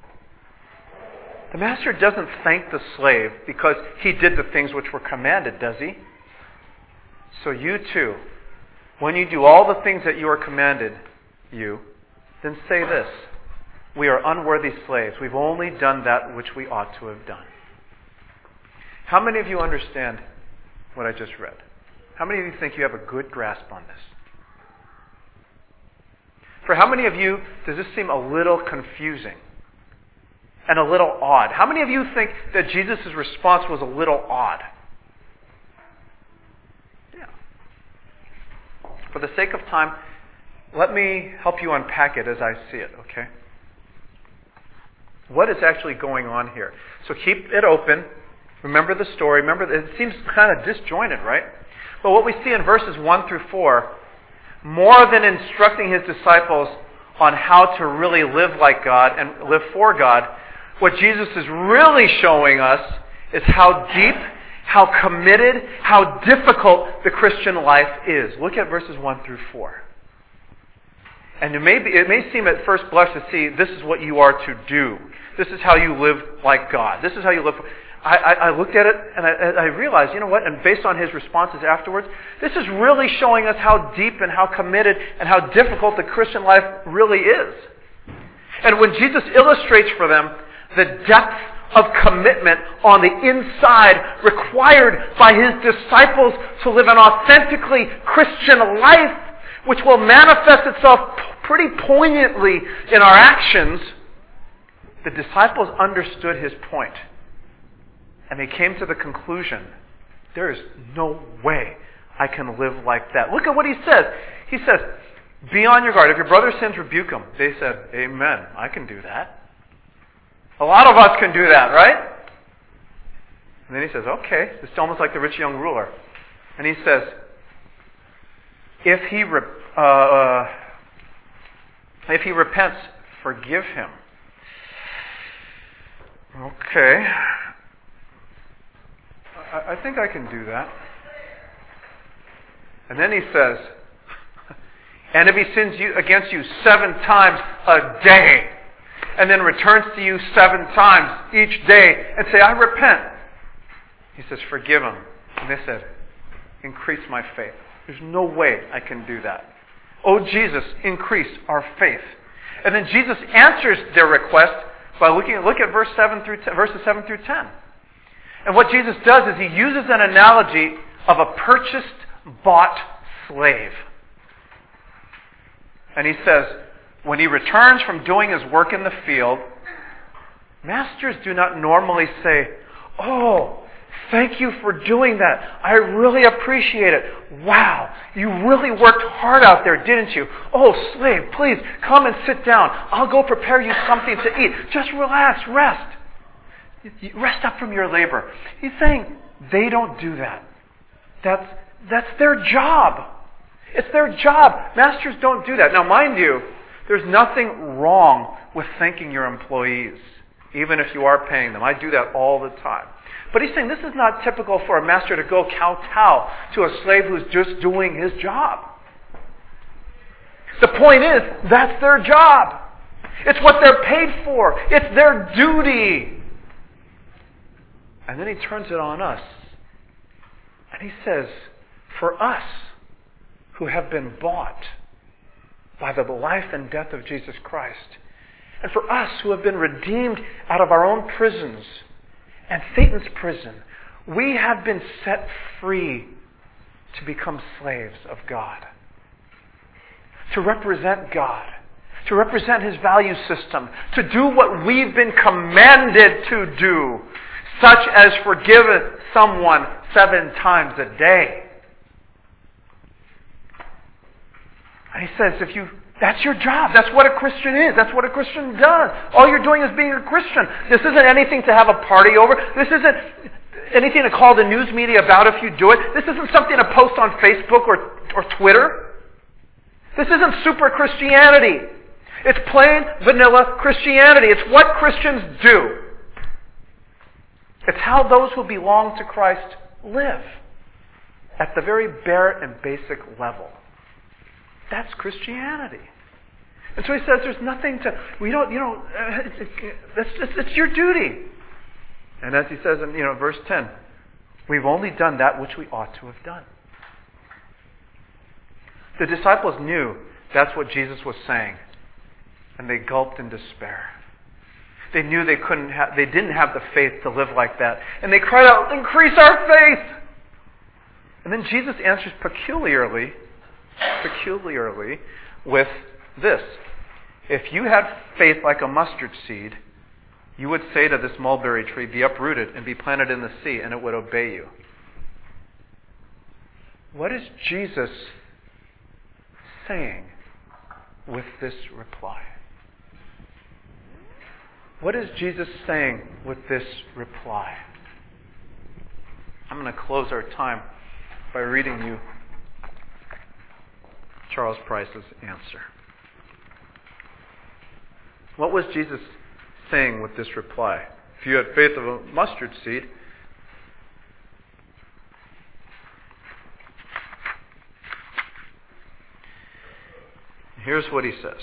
The master doesn't thank the slave because he did the things which were commanded, does he? So you too, when you do all the things that you are commanded, then say this, we are unworthy slaves. We've only done that which we ought to have done. How many of you understand what I just read? How many of you think you have a good grasp on this? For how many of you does this seem a little confusing and a little odd? How many of you think that Jesus' response was a little odd? Yeah. For the sake of time, let me help you unpack it as I see it, okay? What is actually going on here? So keep it open. Remember the story. Remember, it seems kind of disjointed, right? But what we see in verses 1 through 4, more than instructing his disciples on how to really live like God and live for God, what Jesus is really showing us is how deep, how committed, how difficult the Christian life is. Look at verses 1 through 4. And it may seem at first blush to see this is what you are to do. This is how you live like God. This is how you live. I looked at it and I realized, you know what? And based on his responses afterwards, this is really showing us how deep and how committed and how difficult the Christian life really is. And when Jesus illustrates for them the depth of commitment on the inside required by his disciples to live an authentically Christian life, which will manifest itself pretty poignantly in our actions, the disciples understood his point. And they came to the conclusion, there is no way I can live like that. Look at what he says. He says, be on your guard. If your brother sins, rebuke him. They said, amen, I can do that. A lot of us can do that, right? And then he says, okay. It's almost like the rich young ruler. And he says, if he repents, forgive him. Okay. I think I can do that. And then he says, and if he sins against you 7 times a day, and then returns to you 7 times each day, and say, I repent. He says, forgive him. And they said, increase my faith. There's no way I can do that. Oh, Jesus, increase our faith. And then Jesus answers their request by look at verses 7 through 10. And what Jesus does is he uses an analogy of a purchased, bought slave. And he says, when he returns from doing his work in the field, masters do not normally say, oh, thank you for doing that. I really appreciate it. Wow, you really worked hard out there, didn't you? Oh, slave, please come and sit down. I'll go prepare you something to eat. Just relax, rest. Rest up from your labor. He's saying they don't do that. That's their job. It's their job. Masters don't do that. Now, mind you, there's nothing wrong with thanking your employees, even if you are paying them. I do that all the time. But he's saying this is not typical for a master to go kowtow to a slave who's just doing his job. The point is, that's their job. It's what they're paid for. It's their duty. And then he turns it on us. And he says, for us who have been bought by the life and death of Jesus Christ, and for us who have been redeemed out of our own prisons and Satan's prison, we have been set free to become slaves of God, to represent God, to represent his value system, to do what we've been commanded to do, such as forgive someone 7 times a day. And he says, that's your job. That's what a Christian is. That's what a Christian does. All you're doing is being a Christian. This isn't anything to have a party over. This isn't anything to call the news media about if you do it. This isn't something to post on Facebook or Twitter. This isn't super Christianity. It's plain vanilla Christianity. It's what Christians do. It's how those who belong to Christ live at the very bare and basic level. That's Christianity. And so he says there's nothing to, it's your duty. And as he says in verse 10, we've only done that which we ought to have done. The disciples knew that's what Jesus was saying. And they gulped in despair. They knew they didn't have the faith to live like that. And they cried out, increase our faith! And then Jesus answers peculiarly with this. If you had faith like a mustard seed, you would say to this mulberry tree, be uprooted and be planted in the sea, and it would obey you. What is Jesus saying? with this reply? What is Jesus saying with this reply? I'm going to close our time by reading you Charles Price's answer. What was Jesus saying with this reply? If you had faith of a mustard seed, here's what he says.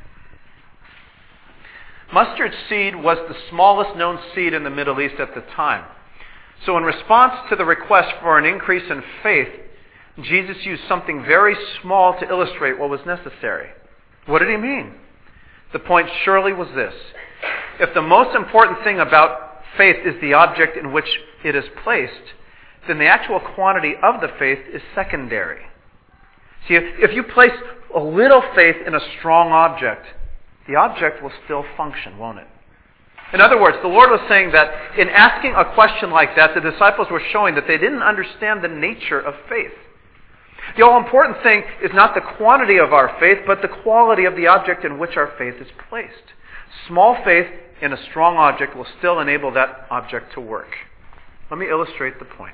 Mustard seed was the smallest known seed in the Middle East at the time. So in response to the request for an increase in faith, Jesus used something very small to illustrate what was necessary. What did he mean? The point surely was this. If the most important thing about faith is the object in which it is placed, then the actual quantity of the faith is secondary. See, if you place a little faith in a strong object, the object will still function, won't it? In other words, the Lord was saying that in asking a question like that, the disciples were showing that they didn't understand the nature of faith. The all-important thing is not the quantity of our faith, but the quality of the object in which our faith is placed. Small faith in a strong object will still enable that object to work. Let me illustrate the point.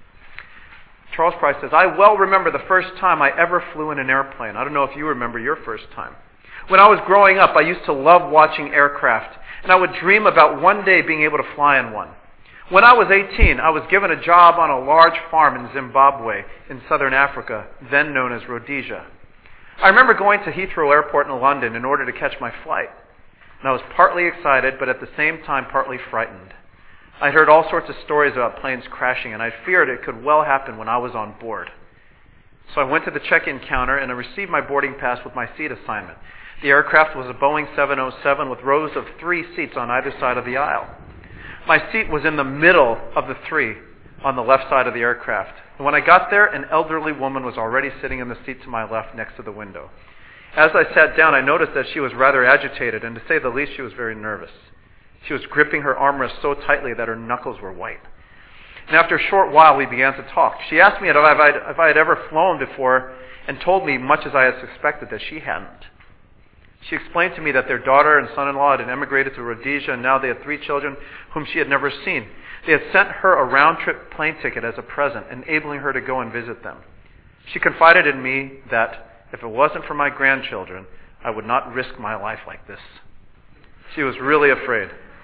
Charles Price says, I well remember the first time I ever flew in an airplane. I don't know if you remember your first time. When I was growing up, I used to love watching aircraft, and I would dream about one day being able to fly in one. When I was 18, I was given a job on a large farm in Zimbabwe in southern Africa, then known as Rhodesia. I remember going to Heathrow Airport in London in order to catch my flight. And I was partly excited, but at the same time partly frightened. I'd heard all sorts of stories about planes crashing, and I feared it could well happen when I was on board. So I went to the check-in counter, and I received my boarding pass with my seat assignment. The aircraft was a Boeing 707 with rows of 3 seats on either side of the aisle. My seat was in the middle of the 3 on the left side of the aircraft. And when I got there, an elderly woman was already sitting in the seat to my left next to the window. As I sat down, I noticed that she was rather agitated, and to say the least, she was very nervous. She was gripping her armrest so tightly that her knuckles were white. And after a short while, we began to talk. She asked me if I had ever flown before and told me, much as I had suspected, that she hadn't. She explained to me that their daughter and son-in-law had emigrated to Rhodesia, and now they had 3 children whom she had never seen. They had sent her a round-trip plane ticket as a present, enabling her to go and visit them. She confided in me that if it wasn't for my grandchildren, I would not risk my life like this. She was really afraid.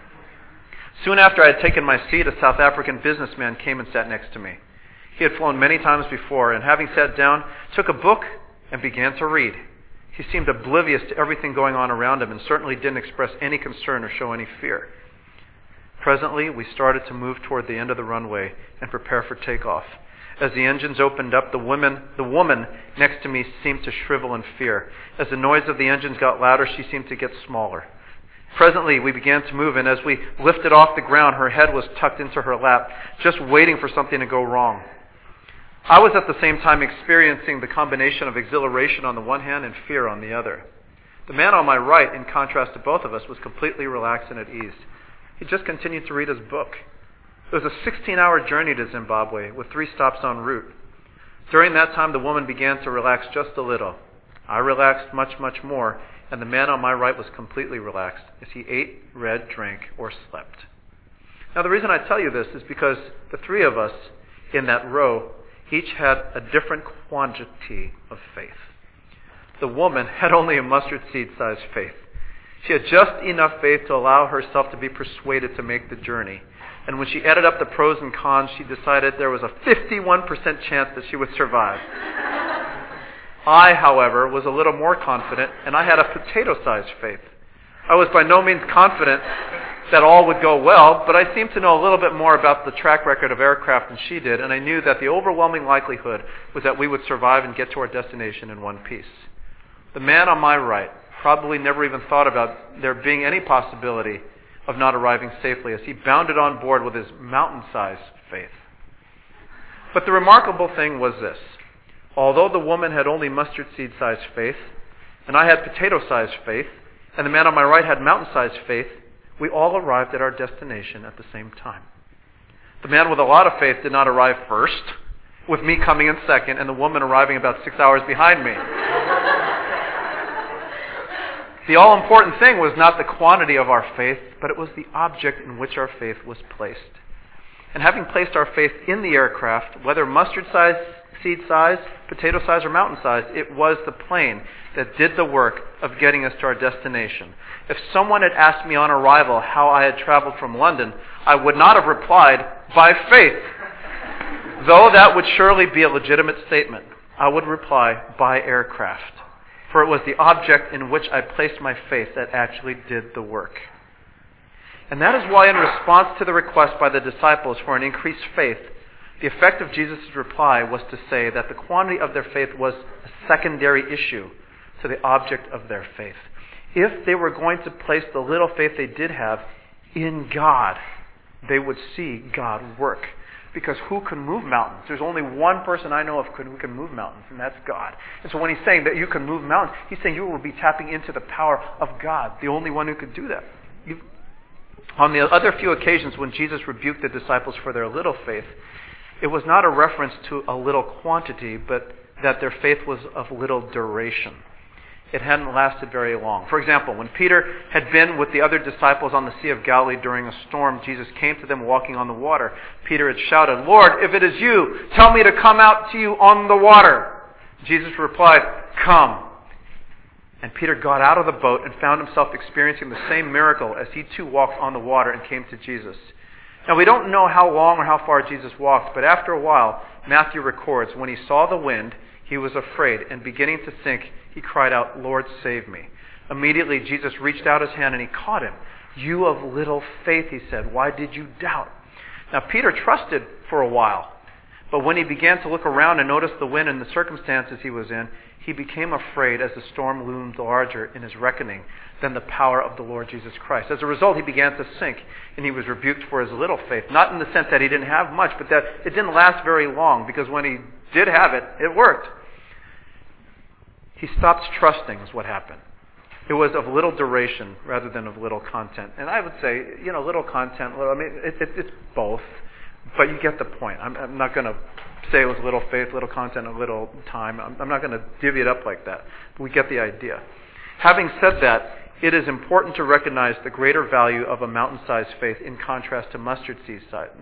Soon after I had taken my seat, a South African businessman came and sat next to me. He had flown many times before, and having sat down, took a book and began to read. He seemed oblivious to everything going on around him and certainly didn't express any concern or show any fear. Presently, we started to move toward the end of the runway and prepare for takeoff. As the engines opened up, the woman next to me seemed to shrivel in fear. As the noise of the engines got louder, she seemed to get smaller. Presently, we began to move, and as we lifted off the ground, her head was tucked into her lap, just waiting for something to go wrong. I was at the same time experiencing the combination of exhilaration on the one hand and fear on the other. The man on my right, in contrast to both of us, was completely relaxed and at ease. He just continued to read his book. It was a 16-hour journey to Zimbabwe with 3 stops en route. During that time, the woman began to relax just a little. I relaxed much, much more, and the man on my right was completely relaxed as he ate, read, drank, or slept. Now, the reason I tell you this is because the 3 of us in that row each had a different quantity of faith. The woman had only a mustard seed-sized faith. She had just enough faith to allow herself to be persuaded to make the journey. And when she added up the pros and cons, she decided there was a 51% chance that she would survive. I, however, was a little more confident, and I had a potato-sized faith. I was by no means confident that all would go well, but I seemed to know a little bit more about the track record of aircraft than she did, and I knew that the overwhelming likelihood was that we would survive and get to our destination in one piece. The man on my right probably never even thought about there being any possibility of not arriving safely as he bounded on board with his mountain-sized faith. But the remarkable thing was this. Although the woman had only mustard seed-sized faith, and I had potato-sized faith, and the man on my right had mountain-sized faith, we all arrived at our destination at the same time. The man with a lot of faith did not arrive first, with me coming in second, and the woman arriving about 6 hours behind me. The all-important thing was not the quantity of our faith, but it was the object in which our faith was placed. And having placed our faith in the aircraft, whether mustard size, seed size, potato size, or mountain size, it was the plane that did the work of getting us to our destination. If someone had asked me on arrival how I had traveled from London, I would not have replied, by faith. Though that would surely be a legitimate statement, I would reply, by aircraft. For it was the object in which I placed my faith that actually did the work. And that is why, in response to the request by the disciples for an increased faith, the effect of Jesus' reply was to say that the quantity of their faith was a secondary issue to the object of their faith. If they were going to place the little faith they did have in God, they would see God work. Because who can move mountains? There's only one person I know of who can move mountains, and that's God. And so when he's saying that you can move mountains, he's saying you will be tapping into the power of God, the only one who could do that. On the other few occasions when Jesus rebuked the disciples for their little faith, it was not a reference to a little quantity, but that their faith was of little duration. It hadn't lasted very long. For example, when Peter had been with the other disciples on the Sea of Galilee during a storm, Jesus came to them walking on the water. Peter had shouted, "Lord, if it is you, tell me to come out to you on the water." Jesus replied, "Come." And Peter got out of the boat and found himself experiencing the same miracle as he too walked on the water and came to Jesus. Now, we don't know how long or how far Jesus walked, but after a while, Matthew records, when he saw the wind, he was afraid, and beginning to sink, he cried out, "Lord, save me." Immediately, Jesus reached out his hand and he caught him. "You of little faith," he said, "why did you doubt?" Now, Peter trusted for a while, but when he began to look around and notice the wind and the circumstances he was in, he became afraid as the storm loomed larger in his reckoning than the power of the Lord Jesus Christ. As a result, he began to sink, and he was rebuked for his little faith. Not in the sense that he didn't have much, but that it didn't last very long, because when he did have it, it worked. He stopped trusting is what happened. It was of little duration rather than of little content. And I would say, little content, it's both. But you get the point. I'm not going to say it was little faith, little content, and little time. I'm not going to divvy it up like that. But we get the idea. Having said that, it is important to recognize the greater value of a mountain-sized faith in contrast to mustard seed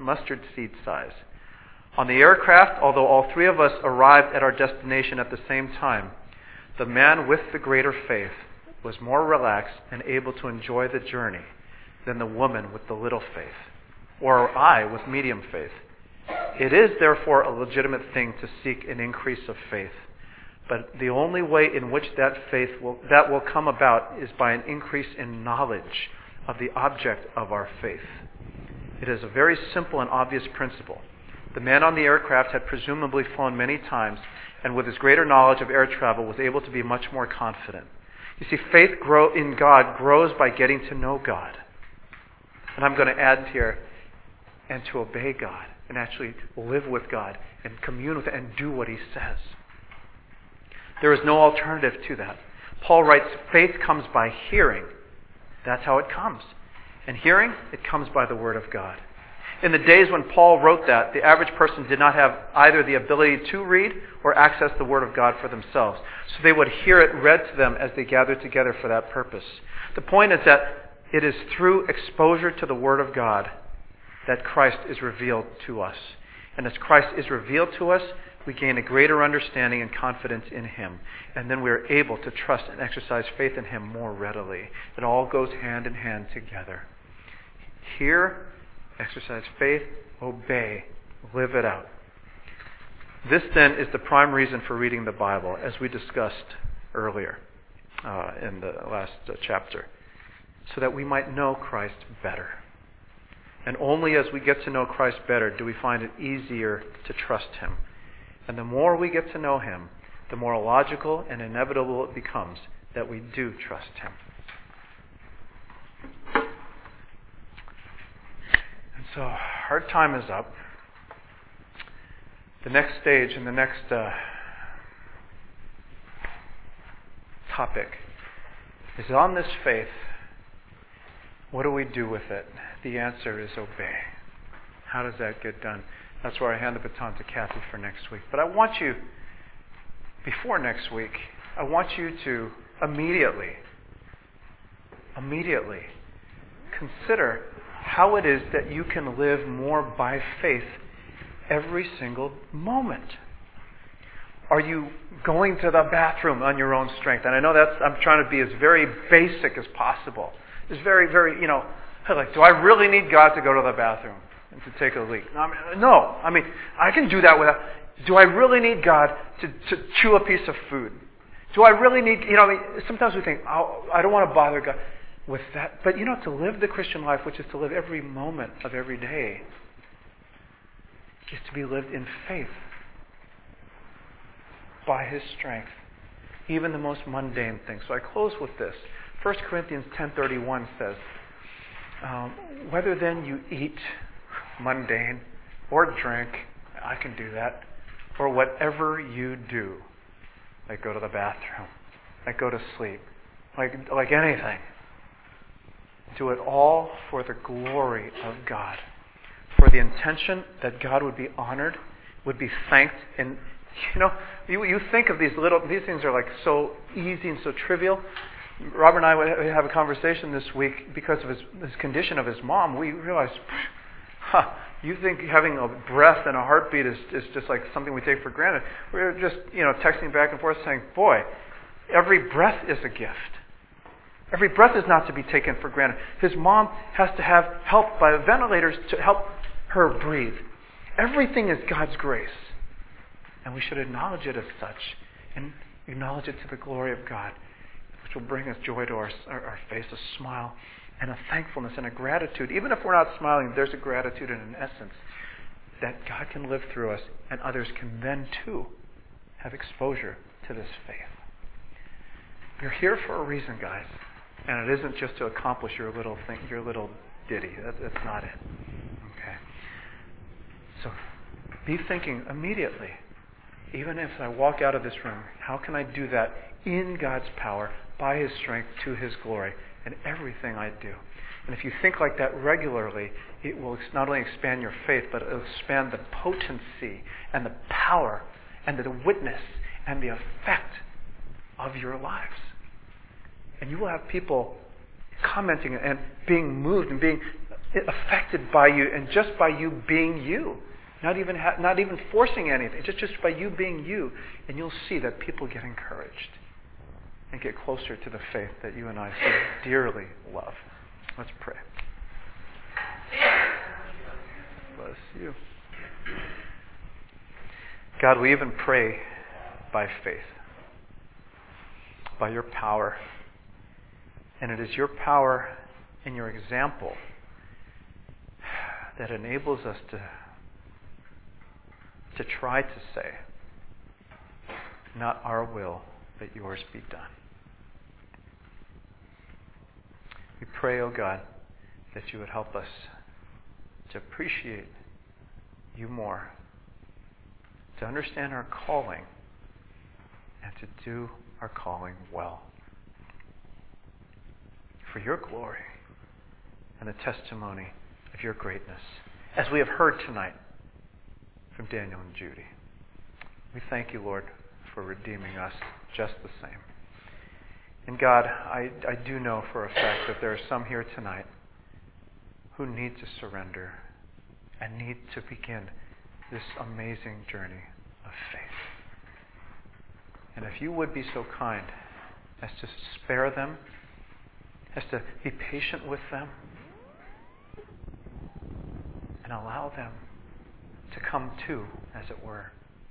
size. On the aircraft, although all three of us arrived at our destination at the same time, the man with the greater faith was more relaxed and able to enjoy the journey than the woman with the little faith, or I with medium faith. It is, therefore, a legitimate thing to seek an increase of faith. But the only way in which that will come about is by an increase in knowledge of the object of our faith. It is a very simple and obvious principle. The man on the aircraft had presumably flown many times, and with his greater knowledge of air travel was able to be much more confident. You see, faith in God grows by getting to know God. And I'm going to add here, and to obey God, and actually live with God, and commune with Him, and do what He says. There is no alternative to that. Paul writes, faith comes by hearing. That's how it comes. And hearing, it comes by the Word of God. In the days when Paul wrote that, the average person did not have either the ability to read or access the Word of God for themselves. So they would hear it read to them as they gathered together for that purpose. The point is that it is through exposure to the Word of God that Christ is revealed to us. And as Christ is revealed to us, we gain a greater understanding and confidence in Him. And then we are able to trust and exercise faith in Him more readily. It all goes hand in hand together. Hear, exercise faith, obey, live it out. This then is the prime reason for reading the Bible, as we discussed earlier in the last chapter, so that we might know Christ better. And only as we get to know Christ better do we find it easier to trust Him. And the more we get to know Him, the more logical and inevitable it becomes that we do trust Him. And so our time is up. The next stage and the next topic is on this faith. What do we do with it? The answer is obey. How does that get done? That's where I hand the baton to Kathy for next week. But I want you, before next week, I want you to immediately immediately, consider how it is that you can live more by faith every single moment. Are you going to the bathroom on your own strength? And I know I'm trying to be as very basic as possible. It's very, very, like, do I really need God to go to the bathroom and to take a leak? No. I can do that without. Do I really need God to chew a piece of food? Do I really need, sometimes we think, oh, I don't want to bother God with that. But, to live the Christian life, which is to live every moment of every day, is to be lived in faith by His strength, even the most mundane things. So I close with this. 1 Corinthians 10:31 says, whether then you eat mundane or drink, I can do that, or whatever you do, like go to the bathroom, like go to sleep, like anything, do it all for the glory of God, for the intention that God would be honored, would be thanked. And you think of these things are like so easy and so trivial. Robert and I would have a conversation this week because of his condition of his mom. We realized, you think having a breath and a heartbeat is just like something we take for granted. We were just texting back and forth saying, boy, every breath is a gift. Every breath is not to be taken for granted. His mom has to have help by ventilators to help her breathe. Everything is God's grace. And we should acknowledge it as such and acknowledge it to the glory of God, which will bring us joy to our face, a smile and a thankfulness and a gratitude. Even if we're not smiling, there's a gratitude and an essence that God can live through us and others can then too have exposure to this faith. You're here for a reason, guys. And it isn't just to accomplish your little thing, your little ditty. That's not it. Okay. So be thinking immediately, even if I walk out of this room, how can I do that in God's power, by His strength, to His glory, in everything I do? And if you think like that regularly, it will not only expand your faith, but it will expand the potency and the power and the witness and the effect of your lives. And you will have people commenting and being moved and being affected by you, and just by you being you. Not even forcing anything, just by you being you. And you'll see that people get encouraged and get closer to the faith that you and I so dearly love. Let's pray. Bless you. God, we even pray by faith, by your power. And it is your power and your example that enables us to try to say, not our will, but yours be done. We pray, O God, that you would help us to appreciate you more, to understand our calling, and to do our calling well. For your glory and the testimony of your greatness, as we have heard tonight from Daniel and Judy. We thank you, Lord, for redeeming us just the same. And God, I do know for a fact that there are some here tonight who need to surrender and need to begin this amazing journey of faith. And if you would be so kind as to spare them, as to be patient with them, and allow them to come to, as it were,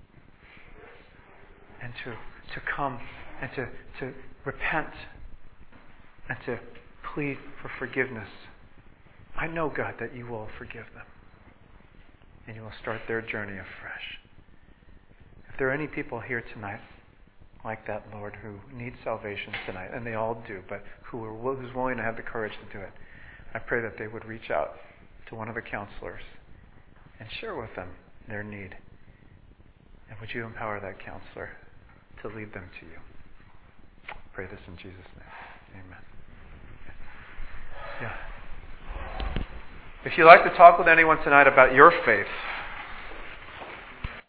and to come and to repent and to plead for forgiveness. I know, God, that you will forgive them and you will start their journey afresh. If there are any people here tonight like that, Lord, who need salvation tonight, and they all do, but who's willing to have the courage to do it, I pray that they would reach out to one of the counselors and share with them their need. And would you empower that counselor to lead them to you? I pray this in Jesus' name. Amen. Yeah. If you'd like to talk with anyone tonight about your faith,